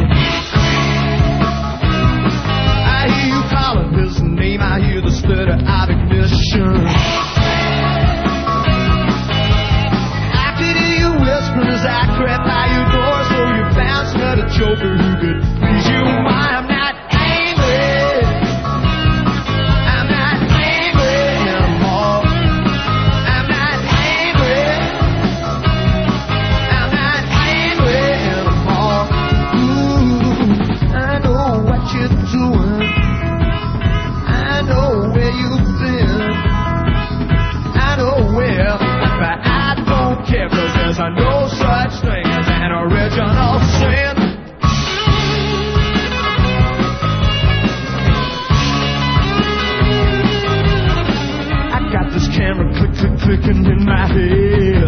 I hear you calling his name, I hear the stutter of ignition. I can hear you whispering as I crept by your door, so you found another joker who could please you. Why I'm not angry. I'm not angry anymore. I'm not angry. You're doing. I know where you've been. I know where, but I don't care, 'cause there's no such thing as an original sin. I got this camera clicking in my head.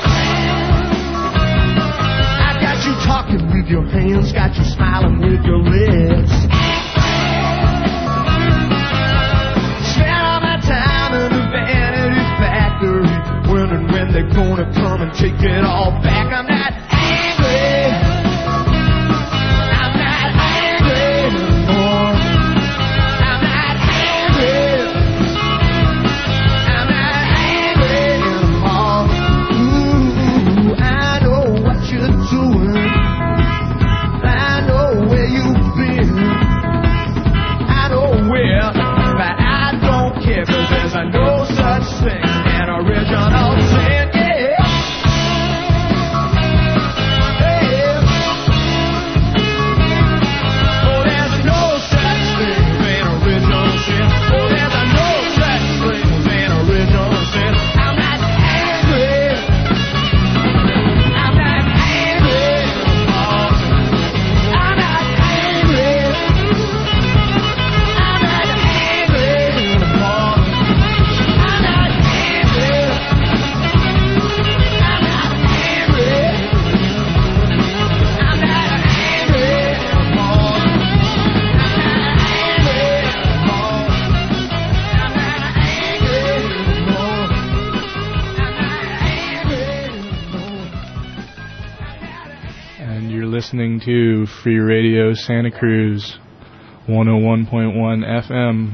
I got you talking with your hands, got you smiling with your lips. Wondering when they're gonna come and take it all back. I'm not angry. I'm not angry anymore. I'm not angry. I'm not angry anymore. Ooh, I know what you're doing. I know where you've been. I know where, but I don't care, 'cause there's no such thing. Original sin, yeah. Yeah. Oh, there's no such thing as an original sin. Oh, there's no such thing as an original sin. I'm not angry. I'm not angry anymore. I'm not angry. I'm not angry anymore. I'm not angry. Listening to Free Radio Santa Cruz 101.1 FM,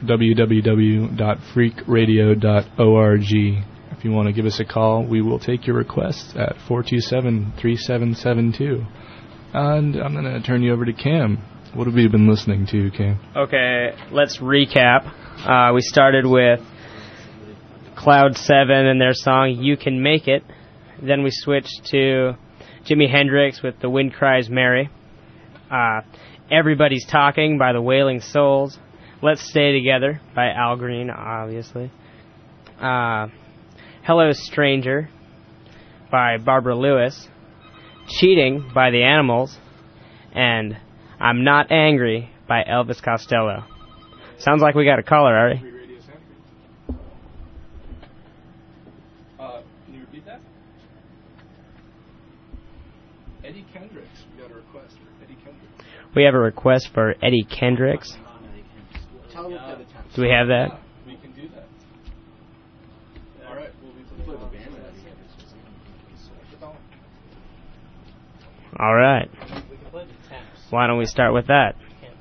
www.freakradio.org. If you want to give us a call, we will take your requests at 427-3772. And I'm going to turn you over to Cam. What have you been listening to, Cam? Okay, let's recap. We started with Cloud 7 and their song You Can Make It. Then we switched to Jimi Hendrix with The Wind Cries Mary. Everybody's Talking by the Wailing Souls. Let's Stay Together by Al Green, obviously. Hello Stranger by Barbara Lewis. Cheating by the Animals. And I'm Not Angry by Elvis Costello. Sounds like we got a caller, Ari. Can you repeat that? Eddie Kendricks. We got a request for Eddie Kendricks. We have a request for Eddie Kendricks. Do we have that? We can do that. All right. Well, we play the band. All right. Why don't we start with that?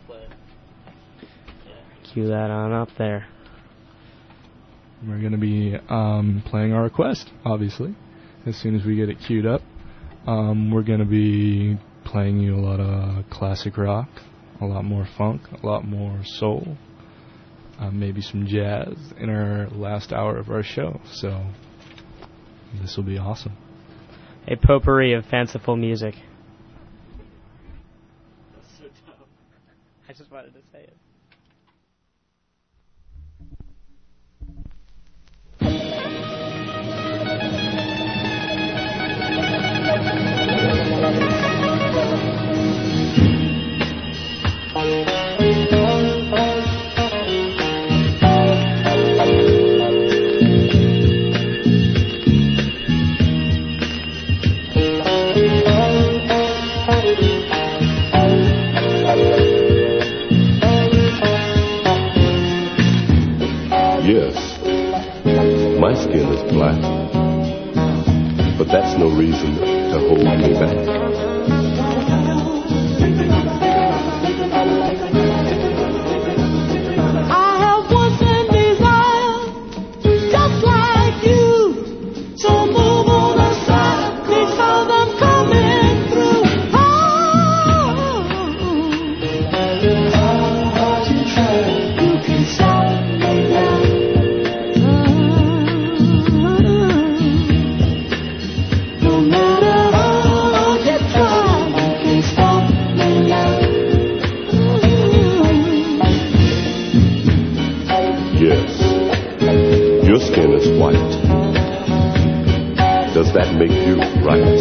Cue that on up there. We're going to be playing our request, obviously, as soon as we get it queued up. We're going to be playing you a lot of classic rock, a lot more funk, a lot more soul, maybe some jazz in our last hour of our show. So this will be awesome. A potpourri of fanciful music. That's so tough. I just wanted to say it. Yes, my skin is black, but that's no reason to hold me back. Your skin is white. Does that make you right?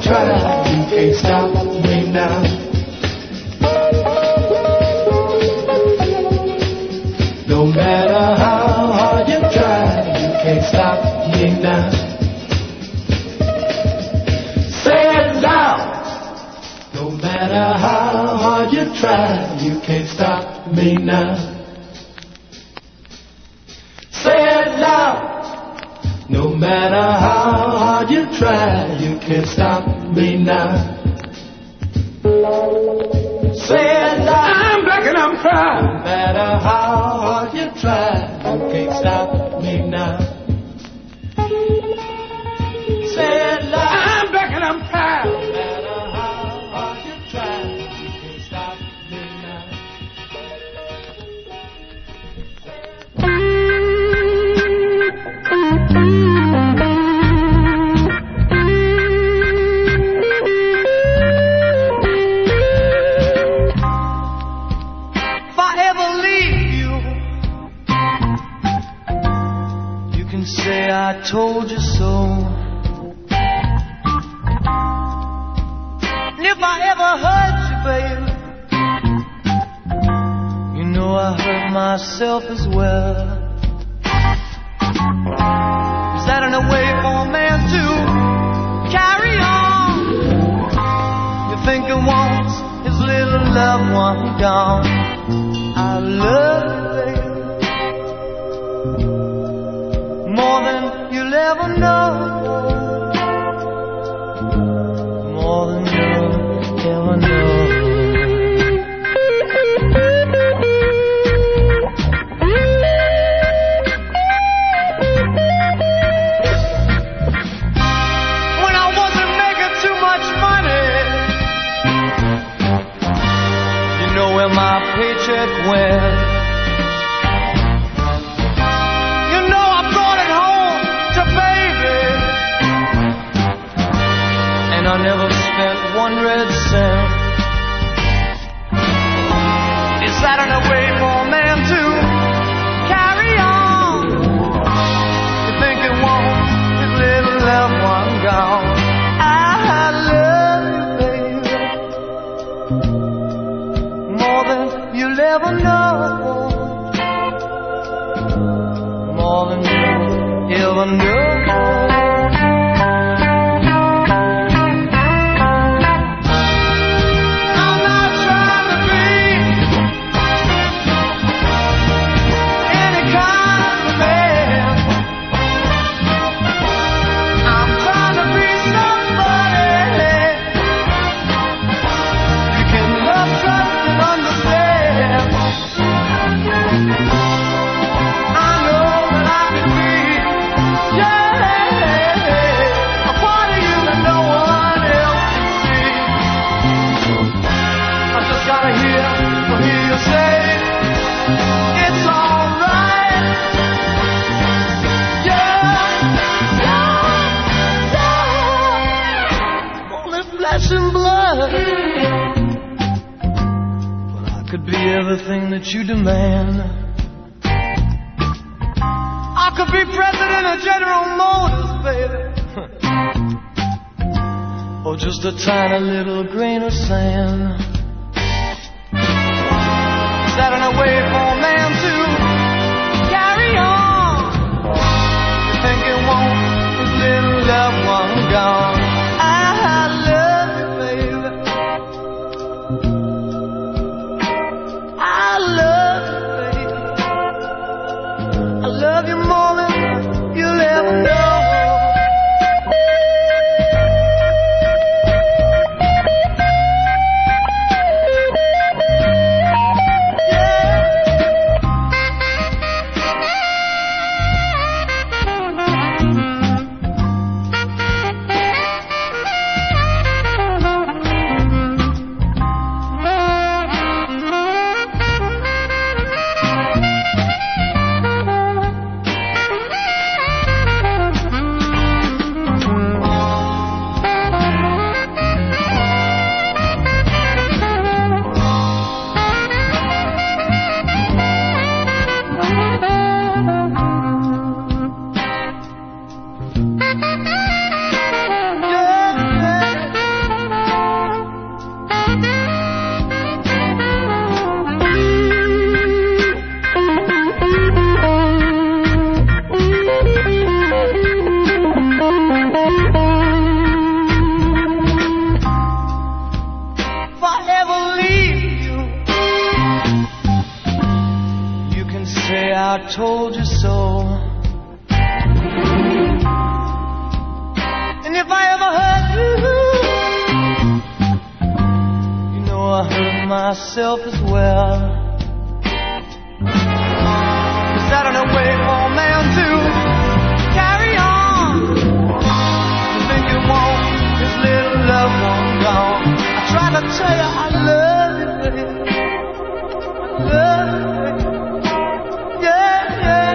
try, you can't stop me now. No matter how hard you try, you can't stop me now. Say it loud. No matter how hard you try, you can't stop me now. Say it loud. No matter how hard you try, you can't stop me now. Say it loud. I'm black and I'm proud. No matter how hard you try, you can't stop me now. Say it loud. I'm black and I'm proud. No matter how hard you try, you can't stop me now. If I ever leave you, you can say I told you so. And if I ever hurt you, baby, you know I hurt myself as well. Is that in a way for a man to carry on? You think he wants his little loved one gone? I love you, baby, more than you'll ever know. More than you'll ever know. When I wasn't making too much money, you know where my paycheck went. You know I brought it home to baby, and I never spent one red cent. Is that in a way for a man to carry on? You think it won't, his little loved one gone? I love you, baby, more than you'll ever know. More than you'll ever know. And blood, but I could be everything that you demand. I could be president of General Motors, baby, or just a tiny little grain of sand. Is that in a way for a man to carry on? You think it won't, his little loved one gone? Love you more than you'll ever know. Yeah. myself as well. Is that an way for a man to carry on? To think you want this little loved one gone. I try to tell you I love you, baby. I love you, baby. Yeah, yeah,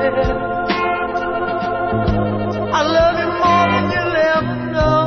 yeah. I love you more than you'll ever know.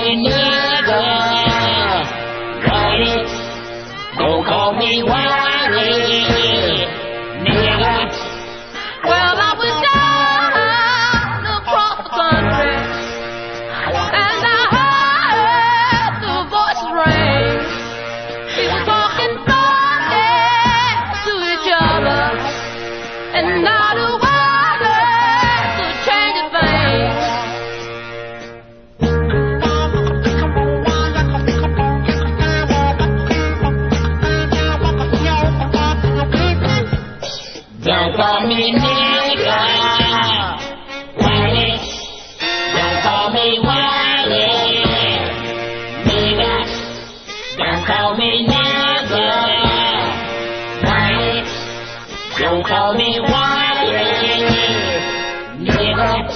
me nigga. Whitey. Don't call me Whitey. Nigga. Well, I was down across the country, and I heard the voices ring. People talking softly to each other, and not a word to change a thing. Don't call me nigga. Whitey. Don't call me Whitey. Nigga. Don't call me nigga. Whitey. Don't call me Whitey. Nigga.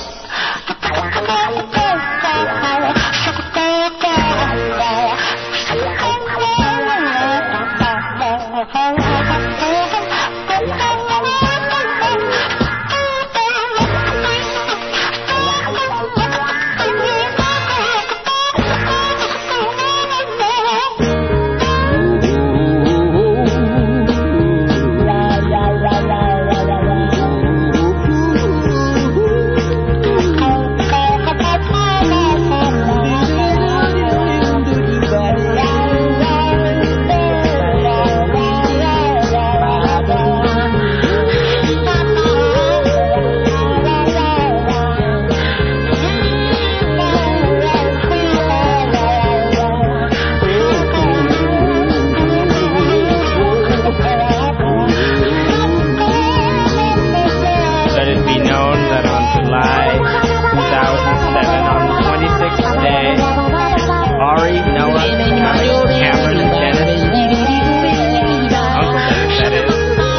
Let it be known that on July 2007, on the 26th day, Ari, Noah, Cameron, and Dennis, Uncle Dennis that is,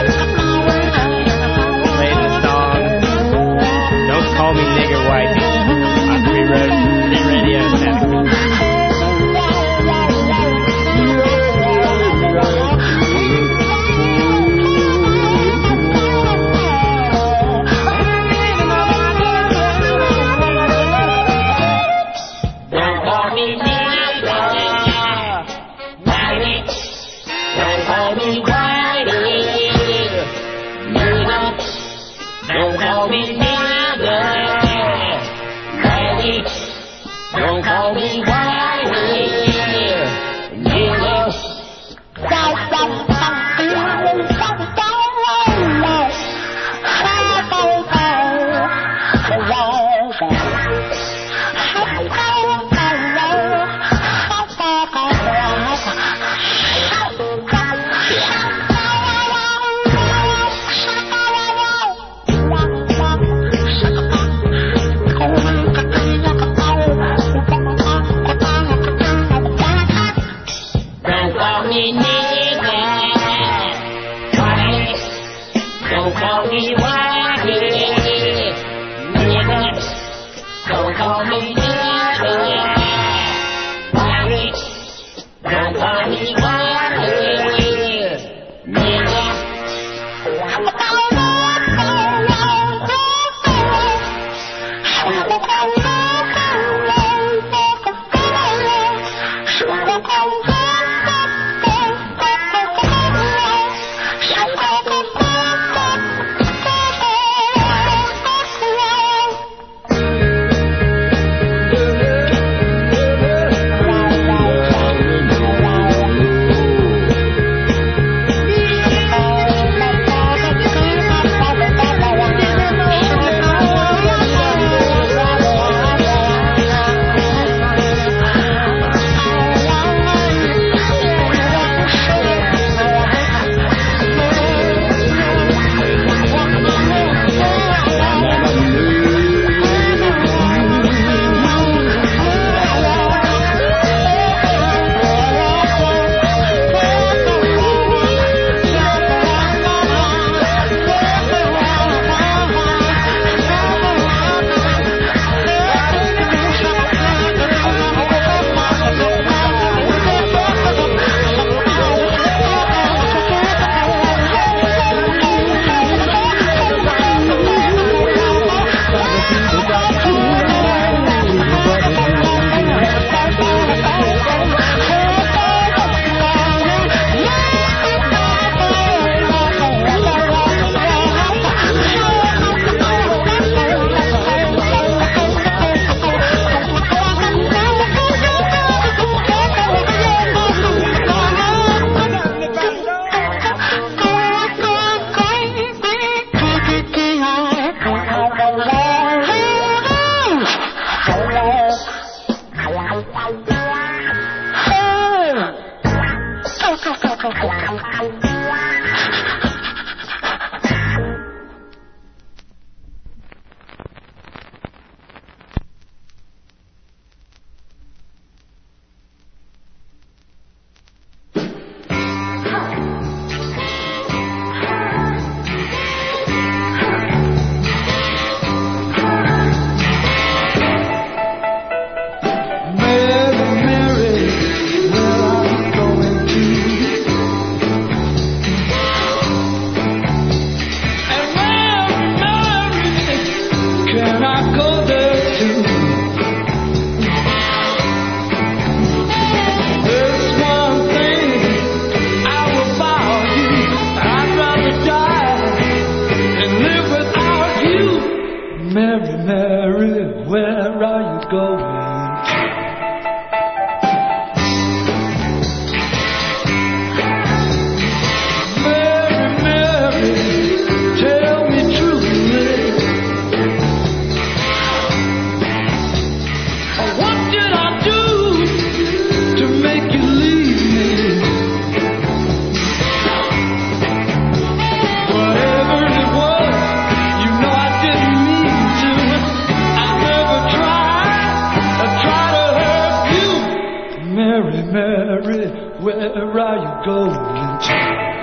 played the song Don't Call Me Nigger Whitey on Free Radio Network. Don't call me nigga. Whitey. Don't call me Whitey. Nigga. Don't call me nigga. Whitey. Don't call me Whitey. Nigga. Don't call me nigga. Whitey. Don't call me Whitey. Nigga. Mary, Mary, where are you going? Mary, Mary, tell me truly, what did I do to make you leave me? Whatever it was, you know I didn't mean to. I never tried to hurt you. Mary, Mary, where are you going to?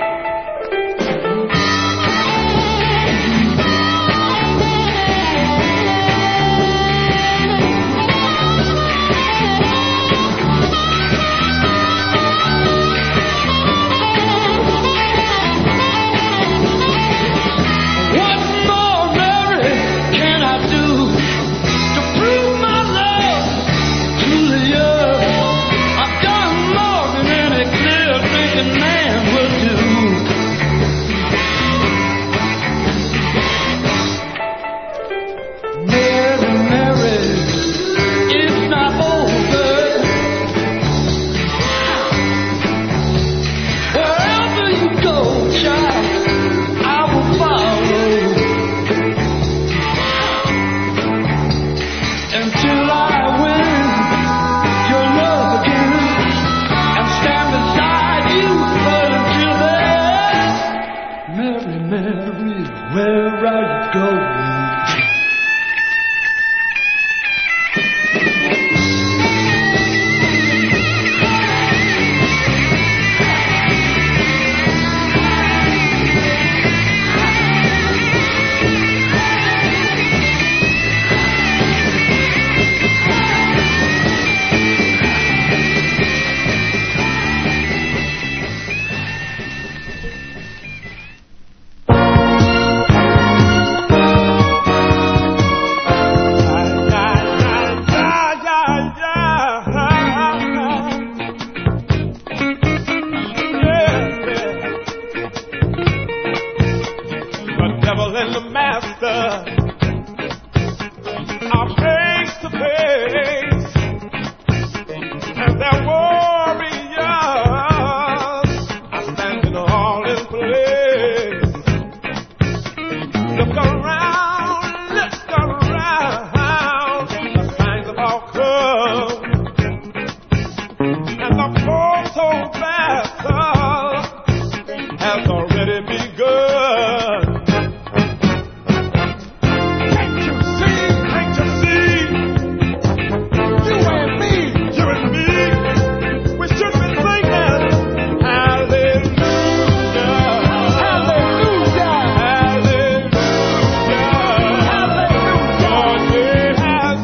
What more, Mary, can I do to prove my love to you? I've done more than any clear-thinking man would do. Mary, Mary, it's not over. Wherever you go, child, I will follow until I win your love again and stand beside you. But until then, Mary, Mary, where are you going? The devil and the master are face to face, and their warriors are standing all in place. Look around, the signs have all come, and the mortal battle has already begun. Can't you see? You and me, we should be singing hallelujah, hallelujah, hallelujah, God has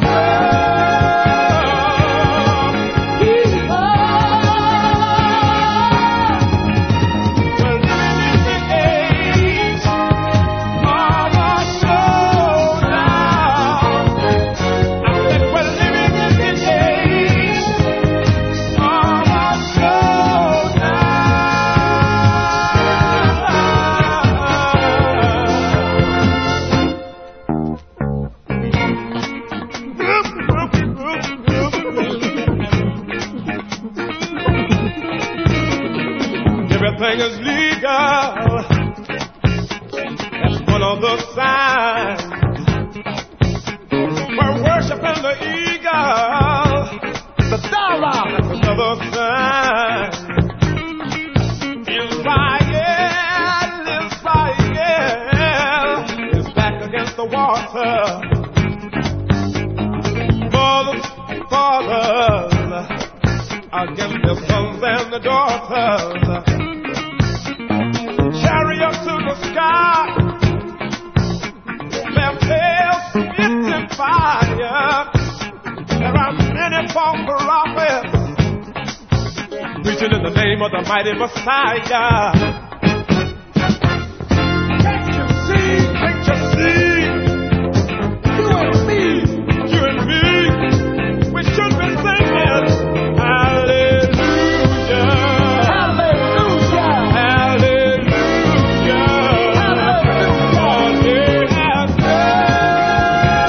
everything is legal. That's one of the signs. We're worshiping the eagle, the dollar. That's another sign. Israel is back against the water. Mothers, fathers against their sons and the daughters. Chariot to the sky, their tails spit in fire. There are many false prophets preaching in the name of the mighty Messiah. Can't you see? Can't you see? You and me, we should be singing hallelujah, hallelujah, hallelujah, hallelujah. God has done.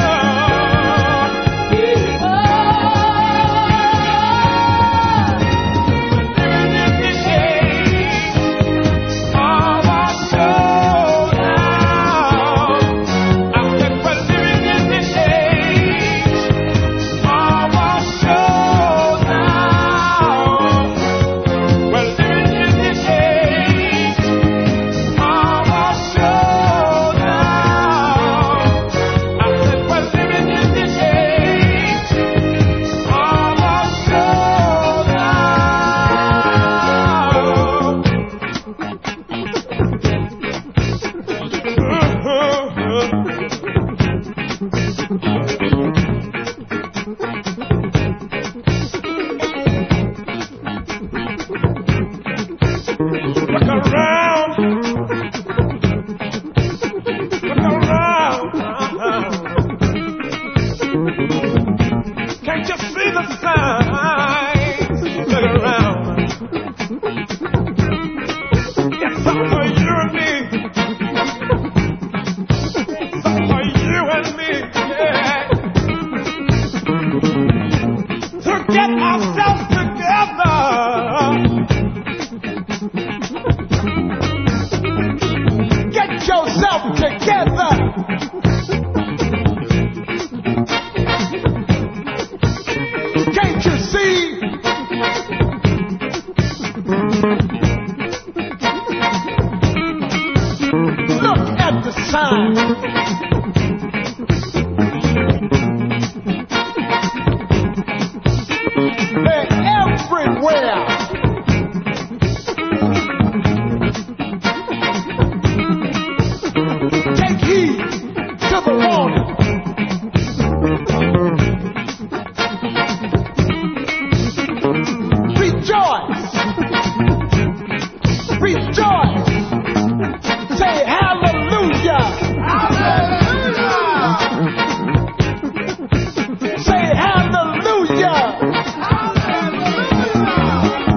Say hallelujah.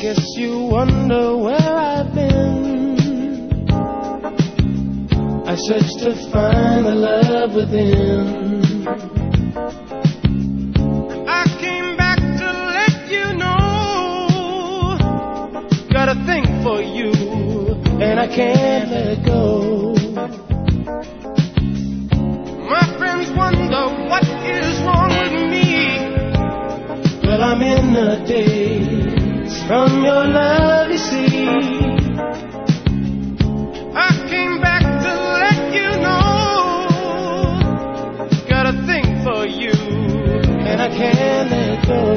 guess you wonder where I've been. I searched to find the love within. I came back to let you know. Got a thing for you, and I can't let go. My friends wonder what is wrong with me. Well, I'm in a daze from your love, you see. I came back to let you know. Got a thing for you, and I can't let go.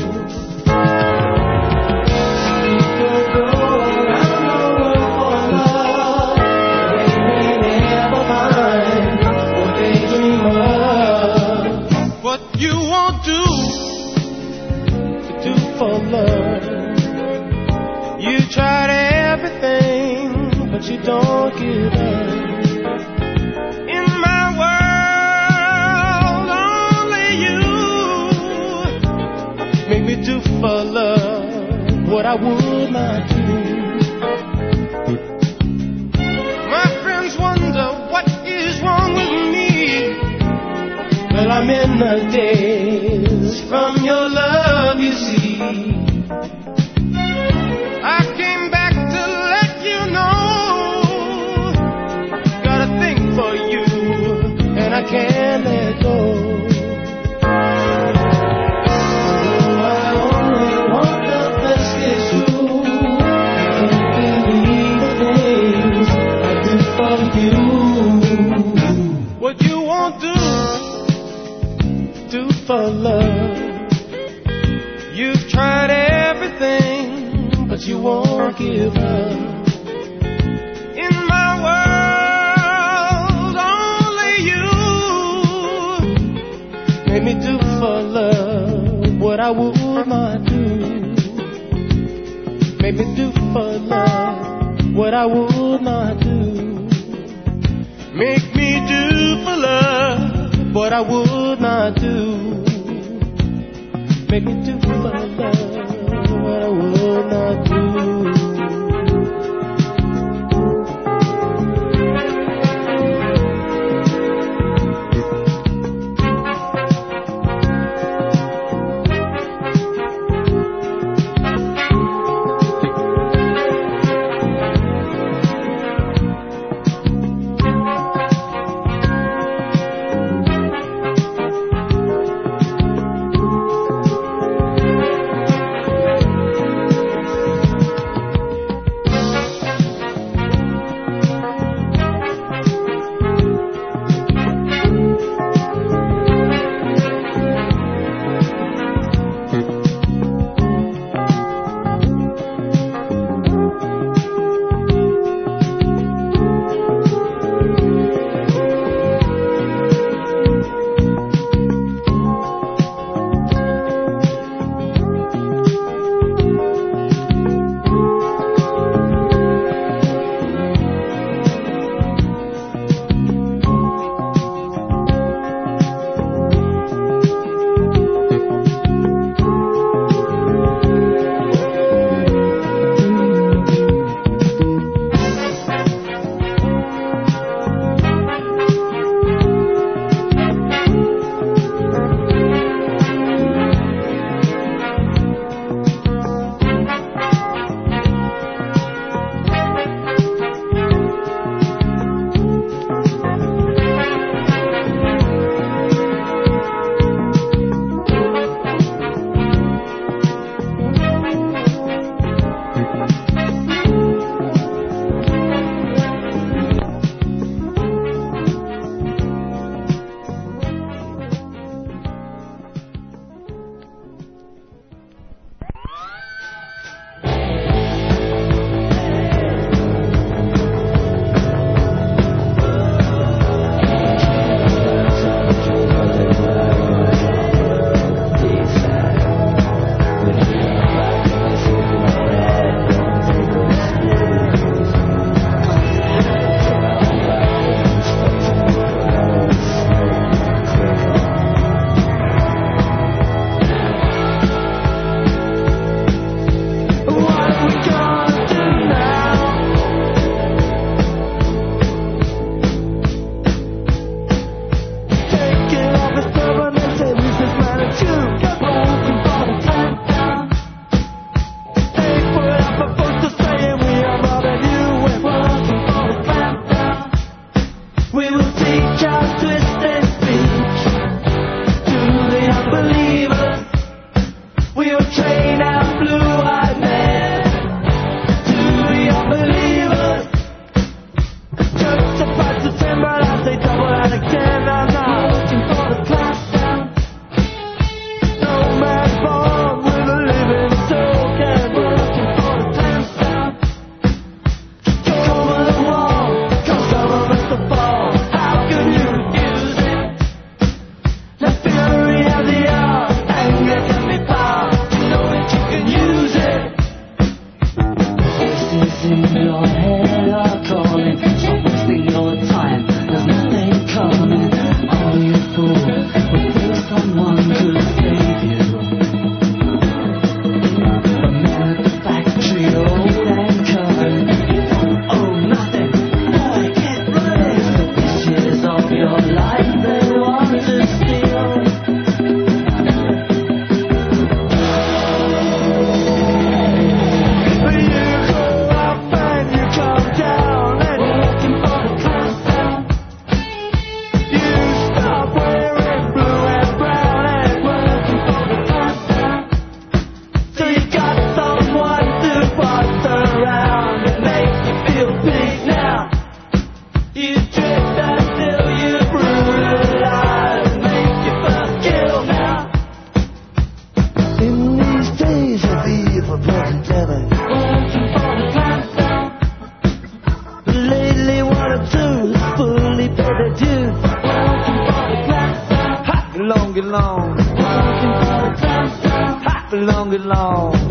You tried everything, but you don't give up. In my world, only you make me do for love what I would not do. My friends wonder what is wrong with me. Well, I'm in a daze from your love, you see. I came back to let you know. Got a thing for you, and I can't let go. Oh, I only want the best, it's true. I can't believe the things I do for you. What you won't do for love. You've tried everything, but you won't give up. In my world, only you made me do for love what I would not do. Made me do for love what I would not do. Make me do for love what I would not do. Make me do for love what I would not do.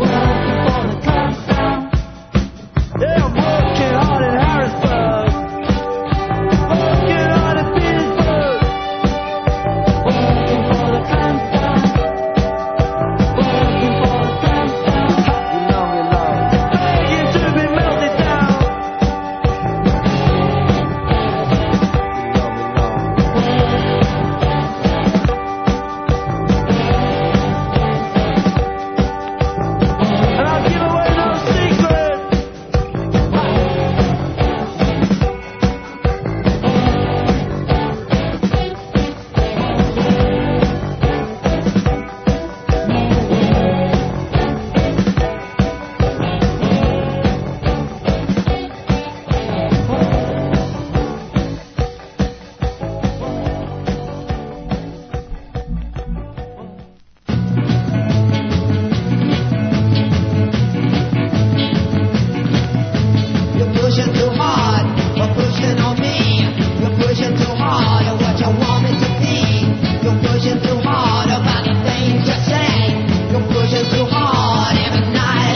You're pushing too hard, you're pushing on me. You're pushing too hard.